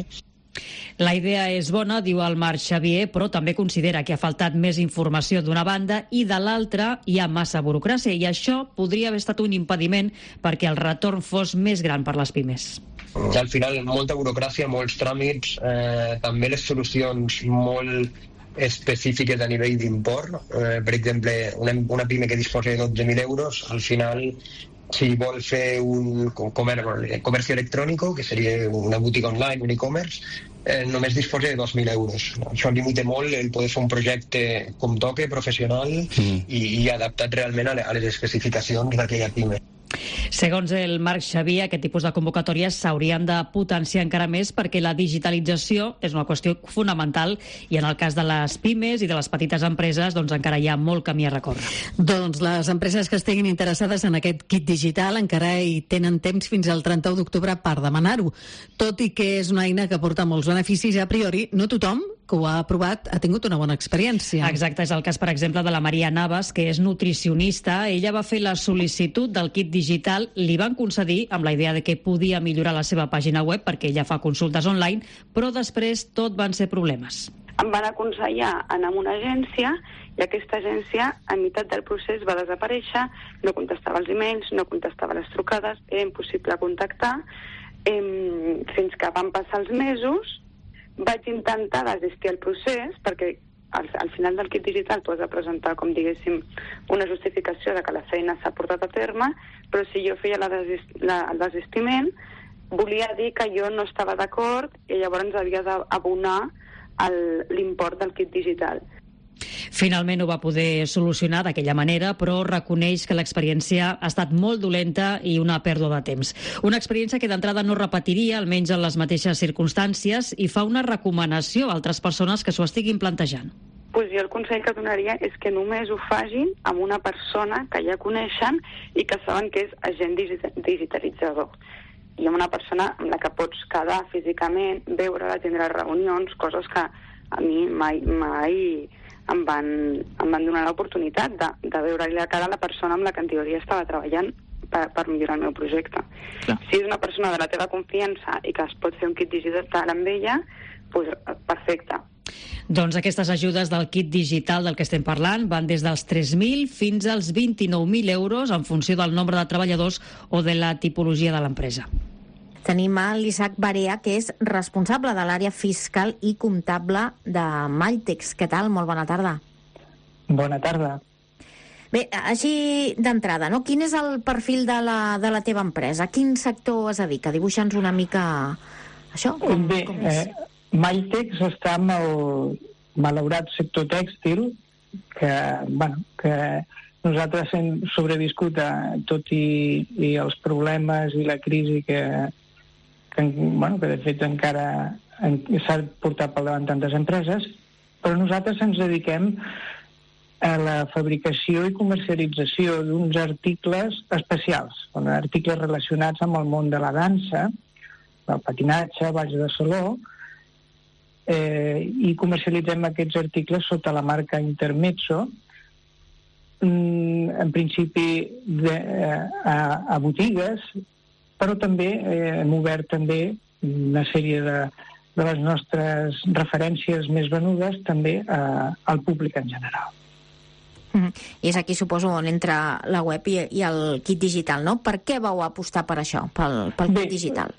La idea és bona, diu el Marc Xavier, però també considera que ha faltat més informació d'una banda i de l'altra hi ha massa burocràcia i això podria haver estat un impediment perquè el retorn fos més gran per les pimes. Al final, molta burocràcia, molts tràmits, eh, també les solucions molt específiques a nivell d'import. Eh, per exemple, una, una pime que disposa de dotze mil euros, al final, si vol fer un comerç, comerç electrònic, que seria una botiga online, un e-commerce, eh, només disposa de dos mil euros. Això limita molt el poder fer un projecte com toque, professional, mm. i, i adaptat realment a les especificacions d'aquella pime. Segons el Marc Xavier, aquest tipus de convocatòries s'haurien de potenciar encara més perquè la digitalització és una qüestió fonamental i en el cas de les pimes i de les petites empreses doncs encara hi ha molt camí a recórrer. Doncs les empreses que estiguin interessades en aquest kit digital encara hi tenen temps fins al trenta-u d'octubre per demanar-ho. Tot i que és una eina que porta molts beneficis, a priori no tothom que ho ha provat ha tingut una bona experiència. Exacte, és el cas, per exemple, de la Maria Navas, que és nutricionista. Ella va fer la sol·licitud del kit digital, li van concedir amb la idea de que podia millorar la seva pàgina web perquè ella fa consultes online, però després tot van ser problemes. Em van aconsellar anar a una agència i aquesta agència, a meitat del procés, va desaparèixer, no contestava els e-mails, no contestava les trucades, era impossible contactar, eh, fins que van passar els mesos. Vaig intentar desistir el procés perquè al, al final del kit digital tu has de presentar, com diguéssim, una justificació de que la feina s'ha portat a terme, però si jo feia la desist, la, el desistiment, volia dir que jo no estava d'acord i llavors havia d'abonar l'import del kit digital. Finalment ho va poder solucionar d'aquella manera, però reconeix que l'experiència ha estat molt dolenta i una pèrdua de temps. Una experiència que d'entrada no repetiria, almenys en les mateixes circumstàncies, i fa una recomanació a altres persones que s'ho estiguin plantejant. Pues jo el consell que donaria és que només ho facin amb una persona que ja coneixen i que saben que és agent digitalitzador. I amb una persona amb la que pots quedar físicament, veure-la, tindre reunions, coses que a mi mai, mai em van, em van donar l'oportunitat de, de veure-li la cara a la persona amb la que en teoria estava treballant per, per millorar el meu projecte. Clar. Si és una persona de la teva confiança i que es pot fer un kit digital amb ella, doncs perfecte. Doncs aquestes ajudes del kit digital del que estem parlant van des dels tres mil fins als vint-i-nou mil euros en funció del nombre de treballadors o de la tipologia de l'empresa. Tenim a l'Isaac Barea, que és responsable de l'àrea fiscal i comptable de Maltex. Què tal? Molt bona tarda. Bona tarda. Bé, així d'entrada, no? Quin és el perfil de la, de la teva empresa? A quin sector es dedica? Dibuixa'ns una mica això. Com, Bé, com és? Eh, Maltex està en el malaurat sector tèxtil, que, bueno, que nosaltres hem sobreviscut a tot i, i els problemes i la crisi que, que, bueno, que de fet encara en, s'ha portat pel davant tantes empreses, però nosaltres ens dediquem a la fabricació i comercialització d'uns articles especials, articles relacionats amb el món de la dansa, el patinatge, balls de saló, eh, i comercialitzem aquests articles sota la marca Intermezzo, mm, en principi de, a, a botigues, però també eh, hem obert també una sèrie de, de les nostres referències més venudes també eh, al públic en general. Mm-hmm. I és aquí, suposo, on entra la web i, i el kit digital, no? Per què vau apostar per això, pel, pel Bé, kit digital?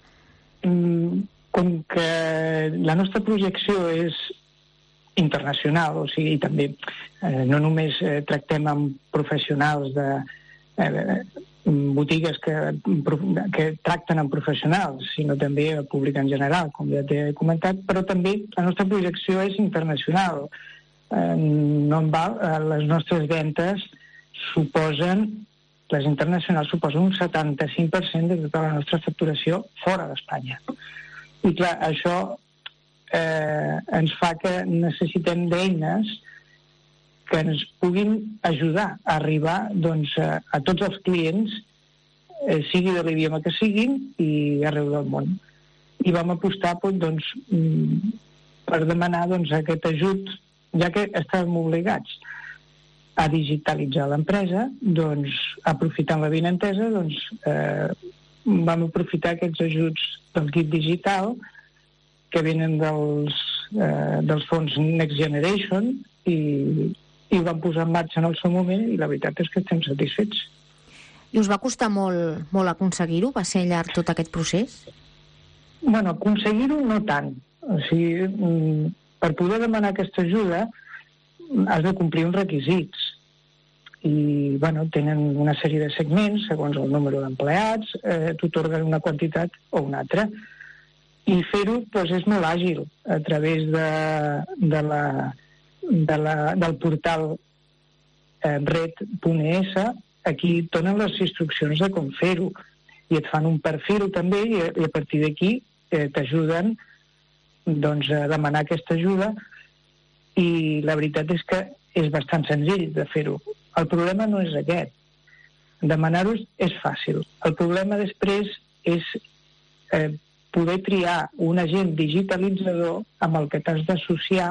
Com que la nostra projecció és internacional, o sigui, també eh, no només eh, tractem amb professionals de eh, botigues que, que tracten amb professionals, sinó també al públic en general, com ja t'he comentat, però també la nostra projecció és internacional. Eh, no en val, eh, les nostres ventes suposen, les internacionals suposen un setanta-cinc per cent de tota la nostra facturació fora d'Espanya. I clar, això eh, ens fa que necessitem d'eines que ens puguin ajudar a arribar doncs, a, a tots els clients, eh, sigui de l'idioma que siguin i arreu del món. I vam apostar doncs, per demanar doncs, aquest ajut, ja que estàvem obligats a digitalitzar l'empresa, doncs, aprofitant la vinentesa, doncs, eh, vam aprofitar aquests ajuts del kit digital que venen dels, eh, dels fons Next Generation i, i ho vam posar en marxa en el seu moment i la veritat és que estem satisfets. I us va costar molt, molt aconseguir-ho? Va ser llarg tot aquest procés? Bueno, aconseguir-ho no tant. O sigui, per poder demanar aquesta ajuda has de complir uns requisits i, bueno, tenen una sèrie de segments, segons el número d'empleats, eh, t'atorguen una quantitat o una altra. I fer-ho doncs, és molt àgil a través de, de la, de la, del portal eh, red punt es. Aquí et donen les instruccions de com fer-ho i et fan un perfil també i, i a partir d'aquí eh, t'ajuden doncs, a demanar aquesta ajuda i la veritat és que és bastant senzill de fer-ho. El problema no és aquest. Demanar-ho és fàcil. El problema després és eh, poder triar un agent digitalitzador amb el que t'has d'associar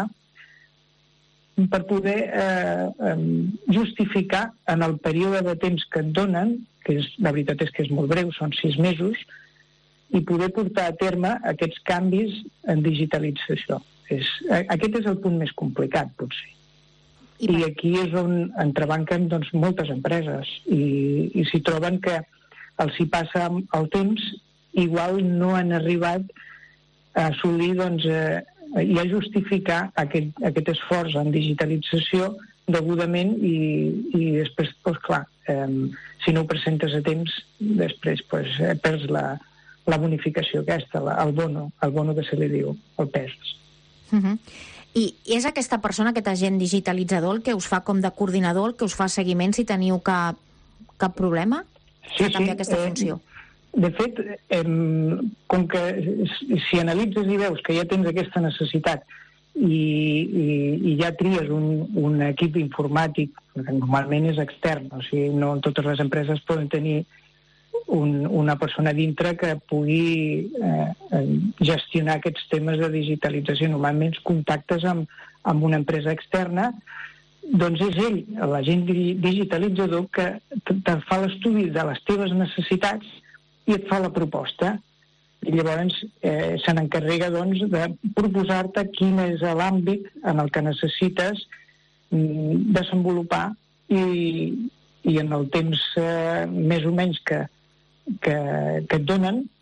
per poder eh, justificar en el període de temps que et donen, que és, la veritat és que és molt breu, són sis mesos, i poder portar a terme aquests canvis en digitalització. És, aquest és el punt més complicat, potser. I, I aquí és on entrebanquen doncs, moltes empreses i, i s'hi troben que els hi passa el temps, igual no han arribat a assolir doncs, eh, i a justificar aquest, aquest esforç en digitalització degudament i, i després, doncs, clar, eh, si no ho presentes a temps, després pues, eh, perds la, la bonificació aquesta, la, el bono, el bono que se li diu, el P E S. Uh-huh. I és aquesta persona, aquest agent digitalitzador, el que us fa com de coordinador, el que us fa seguiment si teniu cap, cap problema? Sí, a canviar sí. aquesta funció? Eh, de fet, eh, com que si analitzes i veus que ja tens aquesta necessitat i, i, i ja tries un, un equip informàtic, que normalment és extern, o sigui, no totes les empreses poden tenir Un, una persona dintre que pugui eh, gestionar aquests temes de digitalització. Normalment contactes amb, amb una empresa externa, doncs és ell, l'agent digitalitzador, que te fa l'estudi de les teves necessitats i et fa la proposta. I llavors eh, se n'encarrega doncs, de proposar-te quin és l'àmbit en el que necessites mm, desenvolupar i, i en el temps eh, més o menys que que, que et donen,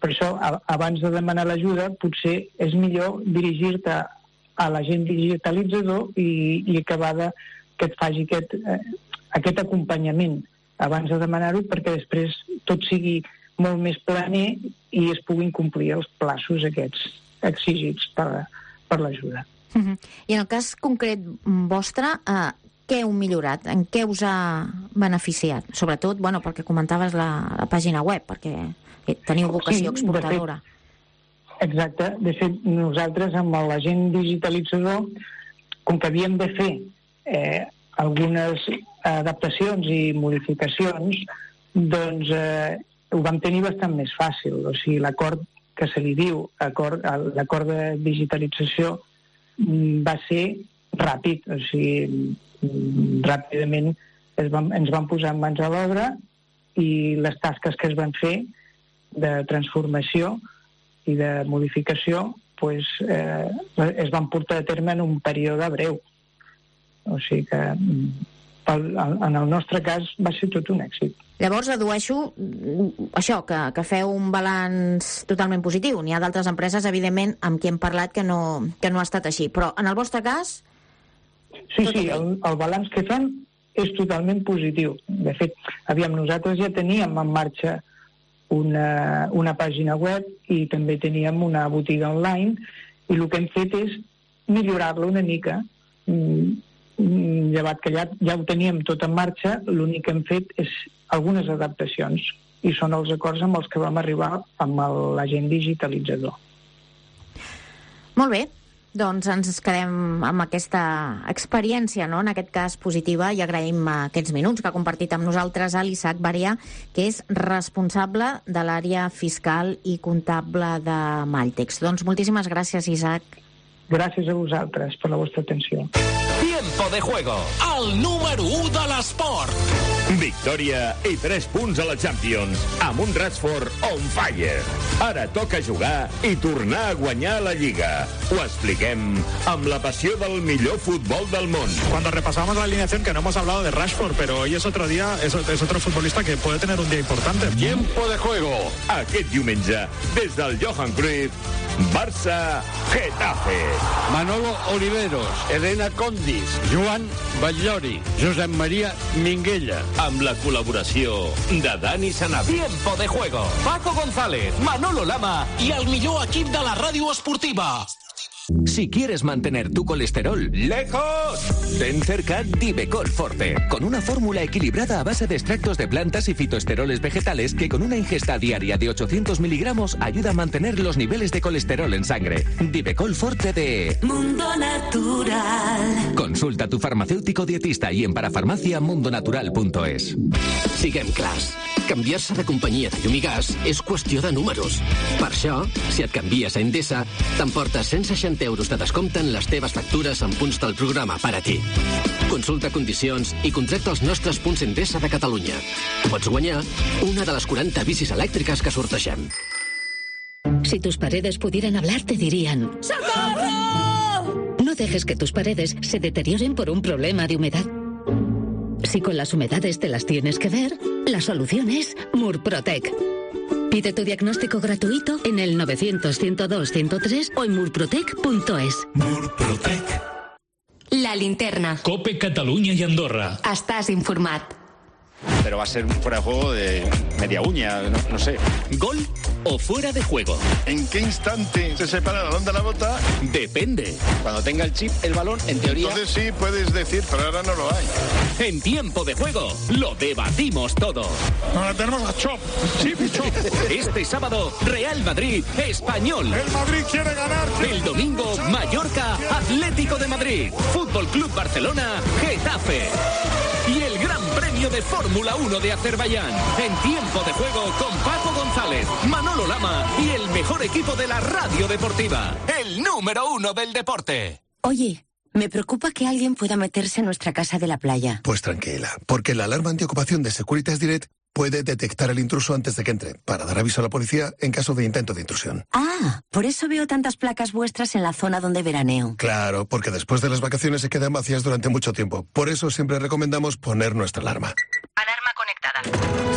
Per això, a, abans de demanar l'ajuda, potser és millor dirigir-te a l'agent digitalitzador i, i acabar de, que et faci aquest, eh, aquest acompanyament abans de demanar-ho, perquè després tot sigui molt més planer i es puguin complir els plaços aquests exigits per, per l'ajuda. Uh-huh. I en el cas concret vostre, eh, què heu millorat? En què us ha beneficiat? Sobretot, bueno, perquè comentaves la, la pàgina web, perquè teniu vocació sí, exportadora. De fet, exacte. De fet, nosaltres amb l'agent digitalitzador, com que havíem de fer eh, algunes adaptacions i modificacions, doncs eh, ho vam tenir bastant més fàcil. O sigui, l'acord que se li diu, l'acord de digitalització, va ser ràpid. O sigui, ràpidament es van, ens van posar en mans a l'obra i les tasques que es van fer de transformació i de modificació pues, eh, es van portar a terme en un període breu. O sigui que pel, en el nostre cas va ser tot un èxit. Llavors dedueixo això, que, que feu un balanç totalment positiu. N'hi ha d'altres empreses, evidentment, amb qui hem parlat que no, que no ha estat així. Però en el vostre cas... Sí, sí, el, el balanç que fem és totalment positiu. De fet, aviam, nosaltres ja teníem en marxa una, una pàgina web i també teníem una botiga online i el que hem fet és millorar-la una mica. Llevat que ja, ja ho teníem tot en marxa, l'únic que hem fet és algunes adaptacions i són els acords amb els que vam arribar amb l'agent digitalitzador. Molt bé. Doncs ens quedem amb aquesta experiència, no? En aquest cas positiva, i agraïm aquests minuts que ha compartit amb nosaltres l'Isaac Barea, que és responsable de l'àrea fiscal i comptable de Malltex. Doncs moltíssimes gràcies, Isaac. Gràcies a vosaltres per la vostra atenció. Tiempo de juego, el número u de l'esport. Victòria i tres punts a la Champions, amb un Rashford on fire. Ara toca jugar i tornar a guanyar la Lliga. Ho expliquem amb la passió del millor futbol del món. Cuando repasamos la alineación, que no hemos hablado de Rashford, pero hoy es otro día, es, es otro futbolista que puede tener un día importante. Tiempo de juego. Aquest diumenge, des del Johan Cruyff, Barça Getafe. Manolo Oliveros, Elena Condis, Joan Batllori, Josep Maria Minguella. Amb la col·laboració de Dani Sanabria. Tiempo de juego. Paco González, Manolo Lama y el millor equip de la ràdio esportiva. Si quieres mantener tu colesterol lejos, ten cerca Divecol Forte, con una fórmula equilibrada a base de extractos de plantas y fitoesteroles vegetales que con una ingesta diaria de ochocientos miligramos ayuda a mantener los niveles de colesterol en sangre. Divecol Forte de Mundo Natural. Consulta a tu farmacéutico dietista i en parafarmàcia mundonatural punt es. Siguem clars. Canviar-se de companyia de llum i gas és qüestió de números. Per això, si et canvies a Endesa, t'emportes cent seixanta euros de descompte en les teves factures en punts del programa per a ti. Consulta condicions i contracta els nostres punts Endesa de Catalunya. Pots guanyar una de les quaranta bicis elèctriques que sortegem. Si tus paredes pudieran hablar, te dirían: ¡Socorro! No dejes que tus paredes se deterioren por un problema de humedad. Si con las humedades te las tienes que ver, la solución es Murprotec. Pide tu diagnóstico gratuito en el novecientos, ciento dos, ciento tres o en murprotec punto es. Murprotec. La linterna. COPE Catalunya y Andorra. Estàs informat. Pero va a ser un fuera de juego de media uña, no, no sé. ¿Gol o fuera de juego? ¿En qué instante se separa el balón de la bota? Depende. Cuando tenga el chip, el balón, en teoría... Entonces sí, puedes decir, pero ahora no lo hay. En tiempo de juego, lo debatimos todo. Ahora tenemos a Chop. Chip y Chop. Este sábado, Real Madrid, Español. El Madrid quiere ganar. El domingo, Mallorca, Atlético de Madrid. Fútbol Club Barcelona, Getafe. Y el Gran Premio de Fórmula uno de Azerbaiyán. En tiempo de juego con Paco González, Manolo Lama y el mejor equipo de la radio deportiva. El número uno del deporte. Oye, me preocupa que alguien pueda meterse en nuestra casa de la playa. Pues tranquila, porque la alarma antiocupación de Securitas Direct puede detectar el intruso antes de que entre, para dar aviso a la policía en caso de intento de intrusión. Ah, por eso veo tantas placas vuestras en la zona donde veraneo. Claro, porque después de las vacaciones se quedan vacías durante mucho tiempo. Por eso siempre recomendamos poner nuestra alarma. Alarma conectada.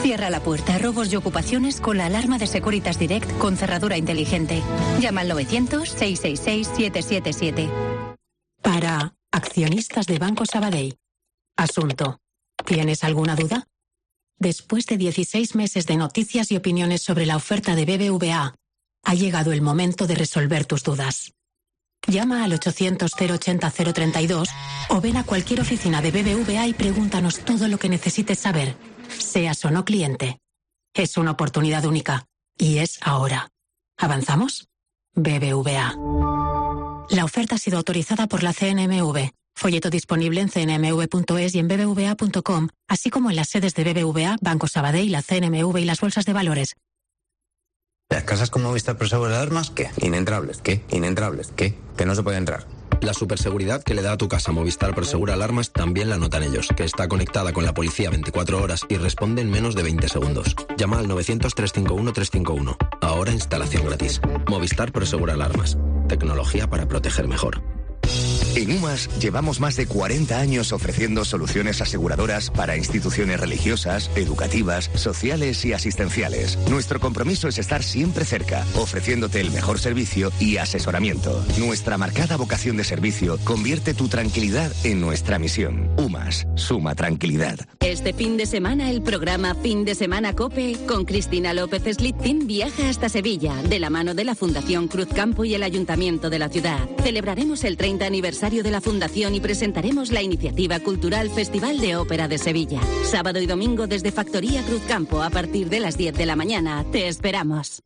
Cierra la puerta a robos y ocupaciones con la alarma de Securitas Direct con cerradura inteligente. Llama al novecientos, seiscientos sesenta y seis, siete siete siete. Para accionistas de Banco Sabadell. Asunto. ¿Tienes alguna duda? Después de dieciséis meses de noticias y opiniones sobre la oferta de B B V A, ha llegado el momento de resolver tus dudas. Llama al ochocientos, cero ochenta, cero treinta y dos o ven a cualquier oficina de B B V A y pregúntanos todo lo que necesites saber, seas o no cliente. Es una oportunidad única y es ahora. ¿Avanzamos? B B V A. La oferta ha sido autorizada por la C N M V. Folleto disponible en c n m v punto es y en b b v a punto com, así como en las sedes de B B V A, Banco Sabadell, la C N M V y las bolsas de valores. ¿Las casas con Movistar por seguro de alarmas? ¿Qué? Inentrables. ¿Qué? Inentrables. ¿Qué? Que no se puede entrar. La superseguridad que le da a tu casa Movistar Prosegura Alarmas también la notan ellos, que está conectada con la policía veinticuatro horas y responde en menos de veinte segundos. Llama al novecientos, trescientos cincuenta y uno, trescientos cincuenta y uno. Ahora instalación gratis. Movistar Prosegura Alarmas. Tecnología para proteger mejor. En UMAS llevamos más de cuarenta años ofreciendo soluciones aseguradoras para instituciones religiosas, educativas, sociales y asistenciales. Nuestro compromiso es estar siempre cerca, ofreciéndote el mejor servicio y asesoramiento. Nuestra marcada vocación de servicio convierte tu tranquilidad en nuestra misión. UMAS, suma tranquilidad. Este fin de semana el programa Fin de Semana COPE con Cristina López Slitkin viaja hasta Sevilla de la mano de la Fundación Cruz Campo y el Ayuntamiento de la ciudad. Celebraremos el treinta aniversario de la Fundación y presentaremos la iniciativa cultural Festival de Ópera de Sevilla. Sábado y domingo desde Factoría Cruz Campo a partir de las diez de la mañana. Te esperamos.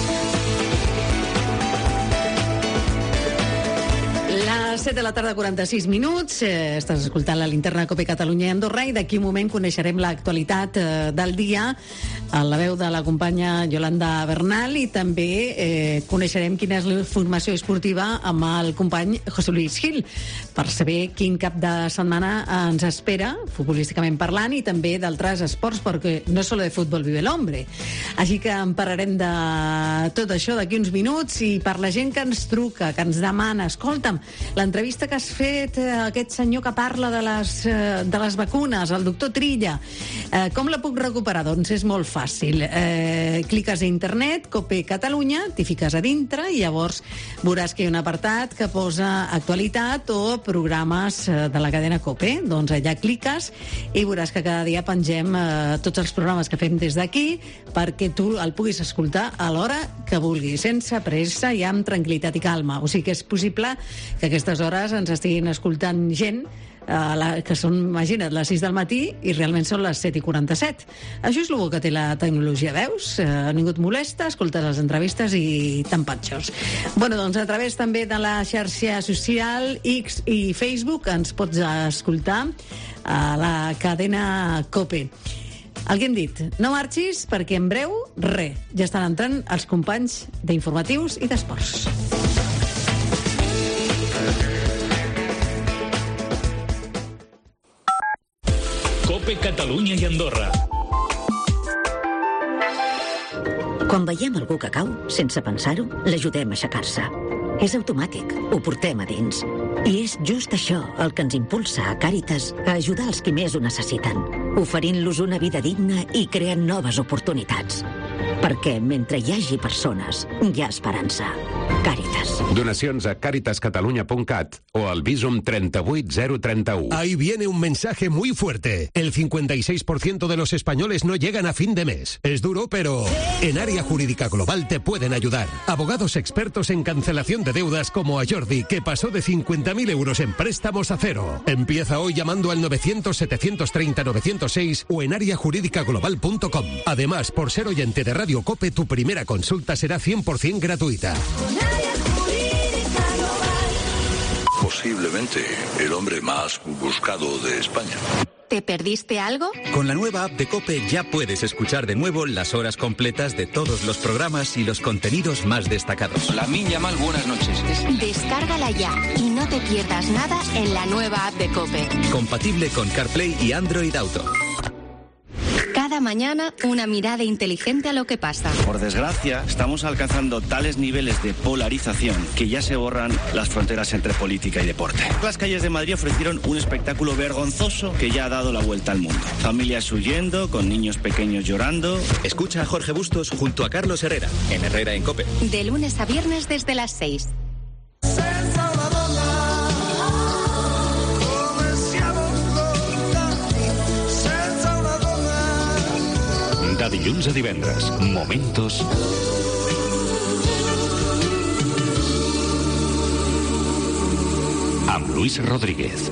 Les set de la tarda, quaranta-sis minuts. Eh, estàs escoltant la linterna COPE Catalunya i Andorra i d'aquí un moment coneixerem l'actualitat eh, del dia a la veu de la companya Yolanda Bernal i també eh, coneixerem quina és la formació esportiva amb el company José Luis Gil per saber quin cap de setmana ens espera, futbolísticament parlant, i també d'altres esports, perquè no solo de futbol vive l'hombre. Així que en parlarem de tot això d'aquí uns minuts i per la gent que ens truca, que ens demana, escolta'm, l'entrevista que has fet a aquest senyor que parla de les, de les vacunes, el doctor Trilla, eh, com la puc recuperar? Doncs és molt fàcil. Eh, cliques a internet, COPE Catalunya, t'hi fiques a dintre i llavors veuràs que hi ha un apartat que posa actualitat o programes de la cadena COPE. Doncs allà cliques i veuràs que cada dia pengem eh, tots els programes que fem des d'aquí perquè tu el puguis escoltar a l'hora que vulguis, sense pressa i amb tranquil·litat i calma. O sigui que és possible que a aquestes hores ens estiguin escoltant gent a la, que són, imagina't, les sis del matí i realment són les set i quaranta-set. Això és el bo que té la tecnologia, veus? Eh, ningú et molesta, escoltes les entrevistes i t'empatxos. Bueno, doncs a través també de la xarxa social X i Facebook ens pots escoltar a la cadena COPE. El que hem dit, no marxis perquè en breu, res, ja estan entrant els companys d'informatius i d'esports. COPE Catalunya i Andorra. Quan veiem algú que cau, sense pensar-ho, l'ajudem a aixecar-se. És automàtic, ho portem a dins. I és just això el que ens impulsa a Càritas a ajudar els qui més ho necessiten, oferint-los una vida digna i creant noves oportunitats. Perquè mentre hi hagi persones, hi ha esperança. Càritas. Donacions a càritas catalunya punt cat o al Visum treinta vuit zero treinta u. Ahí viene un mensaje muy fuerte. El cincuenta y seis por ciento de los españoles no llegan a fin de mes. Es duro, pero en Área Jurídica Global te pueden ayudar. Abogados expertos en cancelación de deudas como a Jordi, que pasó de cincuenta mil euros en préstamos a cero. Empieza hoy llamando al novecientos, setecientos treinta, novecientos seis o en área jurídica global punto com. Además, por ser oyente de Radio COPE, tu primera consulta será cien por ciento gratuita. Posiblemente el hombre más buscado de España. ¿Te perdiste algo? Con la nueva app de COPE ya puedes escuchar de nuevo las horas completas de todos los programas y los contenidos más destacados. Lamin Yamal, buenas noches. Descárgala ya y no te pierdas nada en la nueva app de COPE. Compatible con CarPlay y Android Auto. Cada mañana una mirada inteligente a lo que pasa. Por desgracia, estamos alcanzando tales niveles de polarización que ya se borran las fronteras entre política y deporte. Las calles de Madrid ofrecieron un espectáculo vergonzoso que ya ha dado la vuelta al mundo. Familias huyendo, con niños pequeños llorando. Escucha a Jorge Bustos junto a Carlos Herrera, en Herrera en COPE. De lunes a viernes desde las seis. De dilluns a divendres, Momentos amb Luis Rodríguez.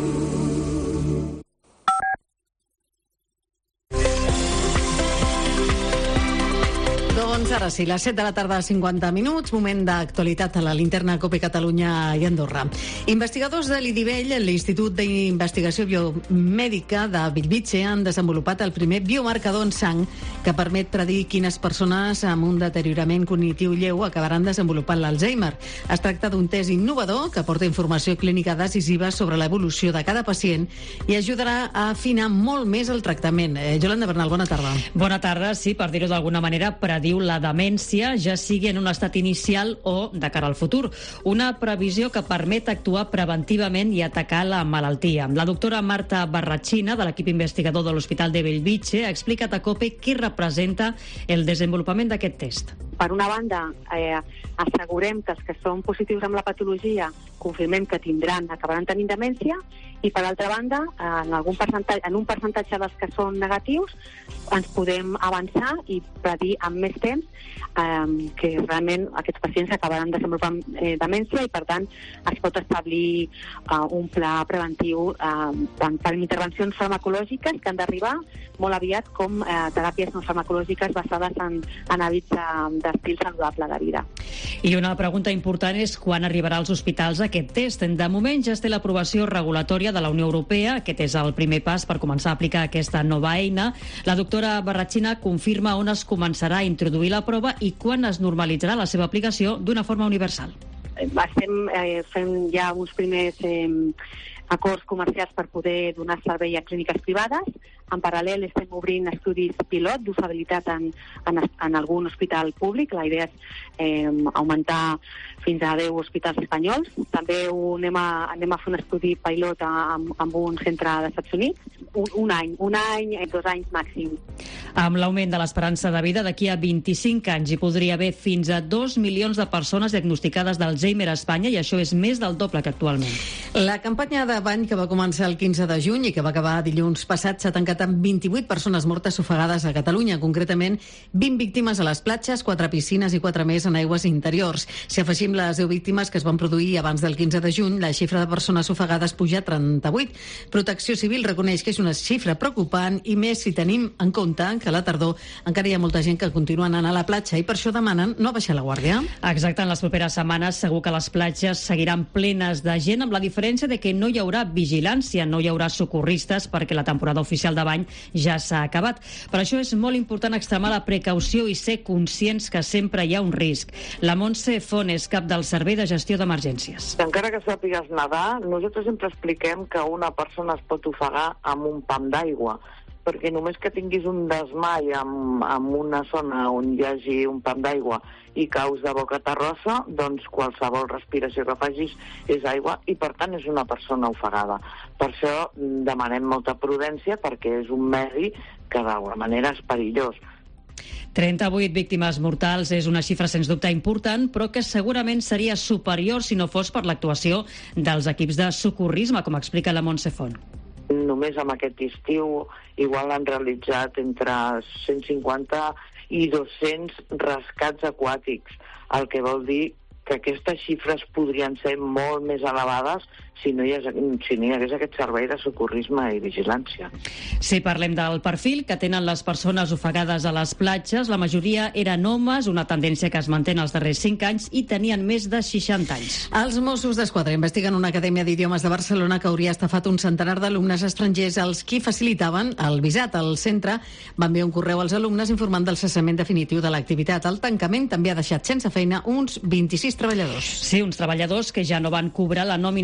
Doncs ara sí, les set de la tarda, cinquanta minuts, moment d'actualitat a la linterna COPE Catalunya i Andorra. Investigadors de l'I D I B E L, l'Institut d'Investigació Biomèdica de Bellvitge, han desenvolupat el primer biomarcador en sang que permet predir quines persones amb un deteriorament cognitiu lleu acabaran desenvolupant l'Alzheimer. Es tracta d'un test innovador que aporta informació clínica decisiva sobre l'evolució de cada pacient i ajudarà a afinar molt més el tractament. Eh, Yolanda Bernal, bona tarda. Bona tarda, sí, per dir-ho d'alguna manera, prediu la demència, ja sigui en un estat inicial o de cara al futur. Una previsió que permet actuar preventivament i atacar la malaltia. La doctora Marta Barratxina, de l'equip investigador de l'Hospital de Bellvitge, ha explicat a COPE què representa el desenvolupament d'aquest test. Per una banda, eh, assegurem que els que són positius amb la patologia confirmem que tindran, acabaran tenint demència, i per altra banda, en, algun percentatge, en un percentatge dels que són negatius, ens podem avançar i predir amb més temps eh, que realment aquests pacients acabaran desenvolupant eh, demència, i per tant es pot establir eh, un pla preventiu eh, tant per intervencions farmacològiques que han d'arribar molt aviat, com eh, teràpies no farmacològiques basades en, en hàbits eh, d'estil saludable de vida. I una pregunta important és quan arribarà als hospitals aquest test. De moment ja es té l'aprovació regulatòria de la Unió Europea. Aquest és el primer pas per començar a aplicar aquesta nova eina. La doctora Barratxina confirma on es començarà a introduir la prova i quan es normalitzarà la seva aplicació d'una forma universal. Estem eh, fent ja uns primers eh, acords comercials per poder donar servei a clíniques privades. En paral·lel estem obrint estudis pilot d'usabilitat en, en, en algun hospital públic. La idea és eh, augmentar fins a deu hospitals espanyols. També ho anem, a, anem a fer un estudi pilot amb, amb un centre dels Estats Units. Un, un any, un any, dos anys màxim. Amb l'augment de l'esperança de vida, d'aquí a vint-i-cinc anys hi podria haver fins a dos milions de persones diagnosticades d'Alzheimer a Espanya, i això és més del doble que actualment. La campanya de bany que va començar el quinze de juny i que va acabar dilluns passat s'ha tancat amb vint-i-vuit persones mortes ofegades a Catalunya, concretament vint víctimes a les platges, quatre piscines i quatre més en aigües interiors. Si afegim les deu víctimes que es van produir abans del quinze de juny, la xifra de persones ofegades puja a trenta-vuit. Protecció Civil reconeix que és una xifra preocupant, i més si tenim en compte que a la tardor encara hi ha molta gent que continua anant a la platja, i per això demanen no baixar la guàrdia. Exacte, en les properes setmanes segur que les platges seguiran plenes de gent, amb la diferència de que no hi haurà vigilància, no hi haurà socorristes, perquè la temporada oficial de bany ja s'ha acabat. Per això és molt important extremar la precaució i ser conscients que sempre hi ha un risc. La Montse Font és cap del Servei de Gestió d'Emergències. Encara que sàpigues nedar, nosaltres sempre expliquem que una persona es pot ofegar amb un pam d'aigua, perquè només que tinguis un desmai en, en una zona on hi hagi un pam d'aigua i caus de boca terrosa, doncs qualsevol respiració que facis és aigua, i per tant és una persona ofegada. Per això demanem molta prudència, perquè és un medi que d'alguna manera és perillós. trenta-vuit víctimes mortals és una xifra sens dubte important, però que segurament seria superior si no fos per l'actuació dels equips de socorrisme, com explica la Montse Font. Només amb aquest estiu igual han realitzat entre cent cinquanta i dos-cents rescats aquàtics, el que vol dir que aquestes xifres podrien ser molt més elevades si no hi hagués, si no hi hagués aquest servei de socorrisme i vigilància. Si parlem del perfil que tenen les persones ofegades a les platges, la majoria eren homes, una tendència que es manté els darrers cinc anys, i tenien més de seixanta anys. Els Mossos d'Esquadra investiguen una acadèmia d'idiomes de Barcelona que hauria estafat un centenar d'alumnes estrangers als qui facilitaven el visat. Al centre va enviar un correu als alumnes informant del cessament definitiu de l'activitat. El tancament també ha deixat sense feina uns vint-i-sis treballadors. Sí, uns treballadors que ja no van cobrar la nòmina del mes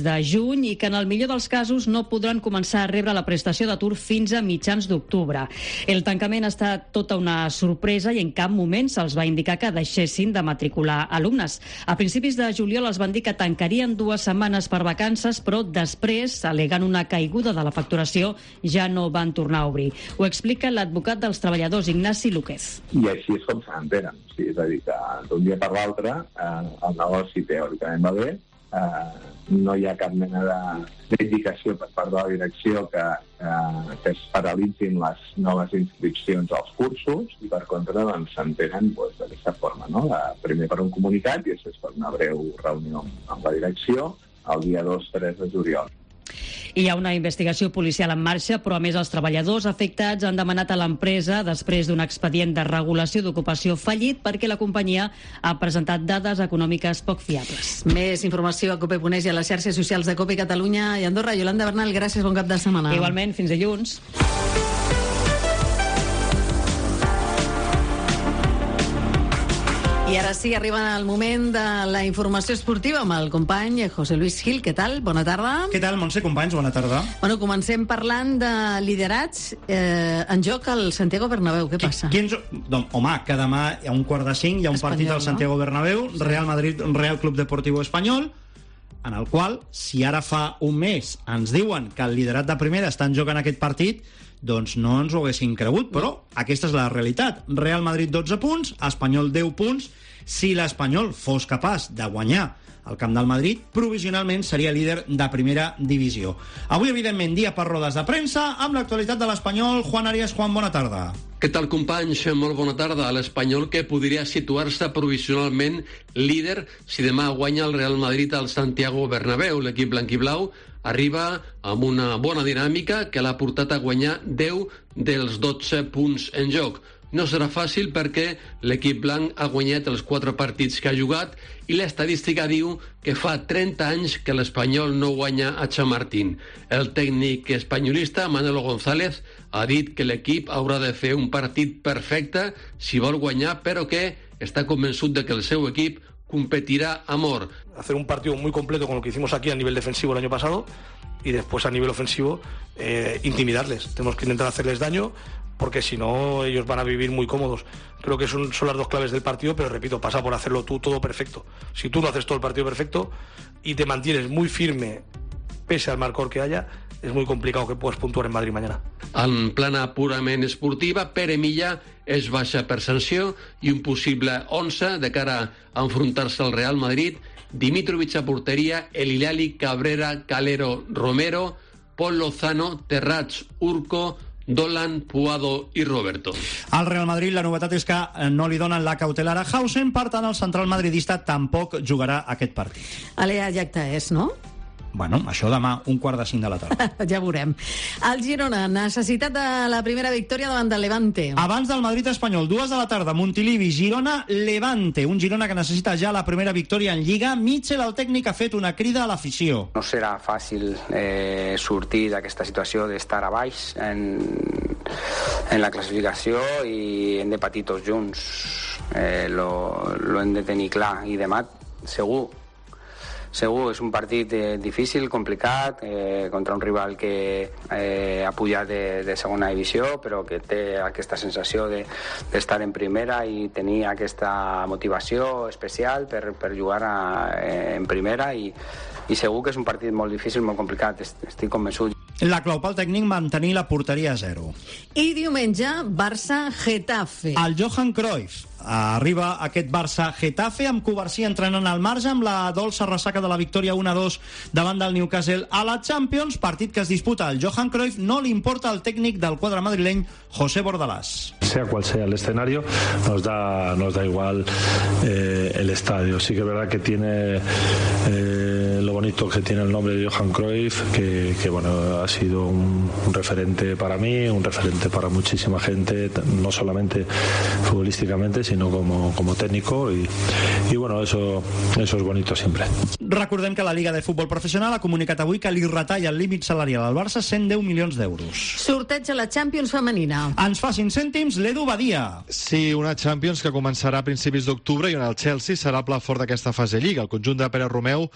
de juny i que en el millor dels casos no podran començar a rebre la prestació d'atur fins a mitjans d'octubre. El tancament ha estat tota una sorpresa i en cap moment se'ls va indicar que deixessin de matricular alumnes. A principis de juliol els van dir que tancarien dues setmanes per vacances, però després, al·legant una caiguda de la facturació, ja no van tornar a obrir. Ho explica l'advocat dels treballadors, Ignasi Lúquez. I així és com se n'entenen. Sí, és a dir, que d'un dia per l'altre eh, el negoci teòricament va bé, eh, no hi ha cap mena d'indicació per part de la direcció que, eh, que es paralitzin les noves inscripcions als cursos i per contra doncs, s'entenen doncs, d'aquesta forma, no? Eh, primer per un comunicat i després per una breu reunió amb la direcció el dia dos tres de juliol. Hi ha una investigació policial en marxa, però a més els treballadors afectats han demanat a l'empresa, després d'un expedient de regulació d'ocupació fallit, perquè la companyia ha presentat dades econòmiques poc fiables. Més informació a COPE punt es i a les xarxes socials de COPE Catalunya i Andorra. Yolanda Bernal, gràcies, bon cap de setmana. Igualment, fins dilluns. I ara sí, arriba el moment de la informació esportiva amb el company José Luis Gil. Què tal? Bona tarda. Què tal, Montse, companys? Bona tarda. Bueno, comencem parlant de liderats eh, en joc al Santiago Bernabéu. Què passa? Qui, qui doncs, home, que demà a un quart de cinc hi ha un Espanyol, partit al Santiago no? Bernabéu, sí. Real Madrid, Real Club Deportivo Espanyol, en el qual, si ara fa un mes ens diuen que el liderat de primera està en joc en aquest partit, doncs no ens ho haguessin cregut, però aquesta és la realitat. Real Madrid dotze punts, Espanyol deu punts. Si l'Espanyol fos capaç de guanyar al camp del Madrid, provisionalment seria líder de primera divisió. Avui, evidentment, dia per rodes de premsa, amb l'actualitat de l'Espanyol. Juan Arias. Juan, bona tarda. Què tal, companys? Molt bona tarda. L'Espanyol, que podria situar-se provisionalment líder si demà guanya el Real Madrid al Santiago Bernabéu. L'equip blanquiblau arriba amb una bona dinàmica que l'ha portat a guanyar deu dels dotze punts en joc. No serà fàcil perquè l'equip blanc ha guanyat els quatre partits que ha jugat i l'estadística diu que fa trenta anys que l'Espanyol no guanya a Chamartín. El tècnic espanyolista, Manolo González, ha dit que l'equip haurà de fer un partit perfecte si vol guanyar, però que està convençut de que el seu equip competirá a mort. Hacer un partido muy completo con lo que hicimos aquí a nivel defensivo el año pasado y después a nivel ofensivo eh, intimidarles. Tenemos que intentar hacerles daño porque si no ellos van a vivir muy cómodos. Creo que son, son las dos claves del partido, pero repito, pasa por hacerlo tú todo perfecto. Si tú no haces todo el partido perfecto y te mantienes muy firme pese al marcador que haya, és molt complicat que puguis puntuar en Madrid mañana. En plana purament esportiva, Pere Milla és baixa per sanció i un possible onze de cara a enfrontar-se al Real Madrid. Dimitrovic a porteria, El Hilali, Cabrera, Calero, Romero, Pol Lozano, Terrats, Urco, Dolan, Puado i Roberto. Al Real Madrid la novetat és que no li donen la cautelar a Hausen, per tant el central madridista tampoc jugarà aquest partit. Alea Llacta és, no? Bueno, això demà, un quart de cinc de la tarda. Ja veurem. El Girona, necessitat de la primera victòria davant del Levante. Abans del Madrid espanyol, dues de la tarda, Montilivi, Girona, Levante. Un Girona que necessita ja la primera victòria en Lliga. Mitchell, el tècnic, ha fet una crida a l'afició. No serà fàcil eh, sortir d'aquesta situació d'estar a baix en, en la classificació i hem de patir tots junts. Eh, lo, lo hem de tenir clar. I demà, segur, Segur, és un partit eh, difícil, complicat, eh, contra un rival que eh, ha pujat de, de segona divisió, però que té aquesta sensació d'estar de, en primera i tenir aquesta motivació especial per, per jugar a, eh, en primera i, i segur que és un partit molt difícil, molt complicat, estic convençut. La clau pel tècnic, mantenir la porteria a zero. I diumenge, Barça-Getafe. El Johan Cruyff. Arriba aquest Barça-Getafe amb Covarsí entrenant al marge amb la dolça ressaca de la victòria uno a dos davant del Newcastle a la Champions, partit que es disputa al Johan Cruyff. No li importa al técnic del cuadro madrileño, José Bordalás. Sea cual sea el escenario, nos da, nos da igual eh, el estadio. Sí que es verdad que tiene eh, lo bonito que tiene el nombre de Johan Cruyff, que, que bueno, ha sido un, un referente para mí, un referente para muchísima gente, no solamente futbolísticamente, sino como, como técnico y, y bueno, eso, eso es bonito siempre. Recordem que la Liga de Futbol Professional ha comunicat avui que li retalla el límit salarial al Barça cent deu milions d'euros. Sorteig a la Champions femenina. Ens fa cinc cèntims l'Edu Badia. Sí, una Champions que començarà a principis d'octubre i on el Chelsea serà el pla fort d'aquesta fase Lliga. El conjunt de Pere Romeu torna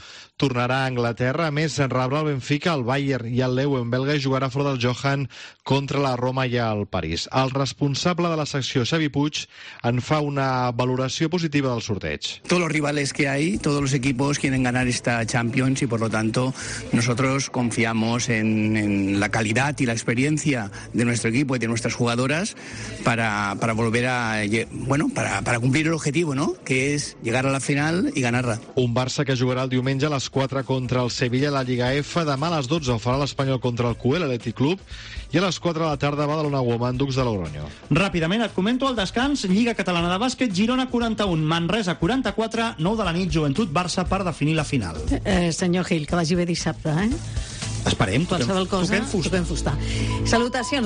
tornarà a Anglaterra. A més, rebrà el Benfica, el Bayern i el Leeuwen belga i jugarà fora del Johan contra la Roma i el París. El responsable de la secció, Xavi Puig, en fa una valoració positiva del sorteig. Todos los rivales que hay, todos los equipos quieren ganar esta Champions y por lo tanto nosotros confiamos en, en la calidad y la experiencia de nuestro equipo y de nuestras jugadoras para, para volver a, bueno, para, para cumplir el objetivo, ¿no? Que es llegar a la final y ganarla. Un Barça que jugarà el diumenge a les quatre contra el Sevilla a la Lliga F. Demà a les dotze ho farà l'Espanyol contra el Q L, l'Atlètic Club, i a les quatre de la tarda Badalona Woman Dux de Logroño. Ràpidament et comento el descans. Lliga Catalana de Bàsquet, Girona quaranta-un, Manresa quaranta-quatre, nou de la nit, Joventut Barça per definir la final. Eh, senyor Gil, que vagi bé dissabte, eh? Esperem, qualsevol cosa, toquem fusta. toquem fusta. Salutacions.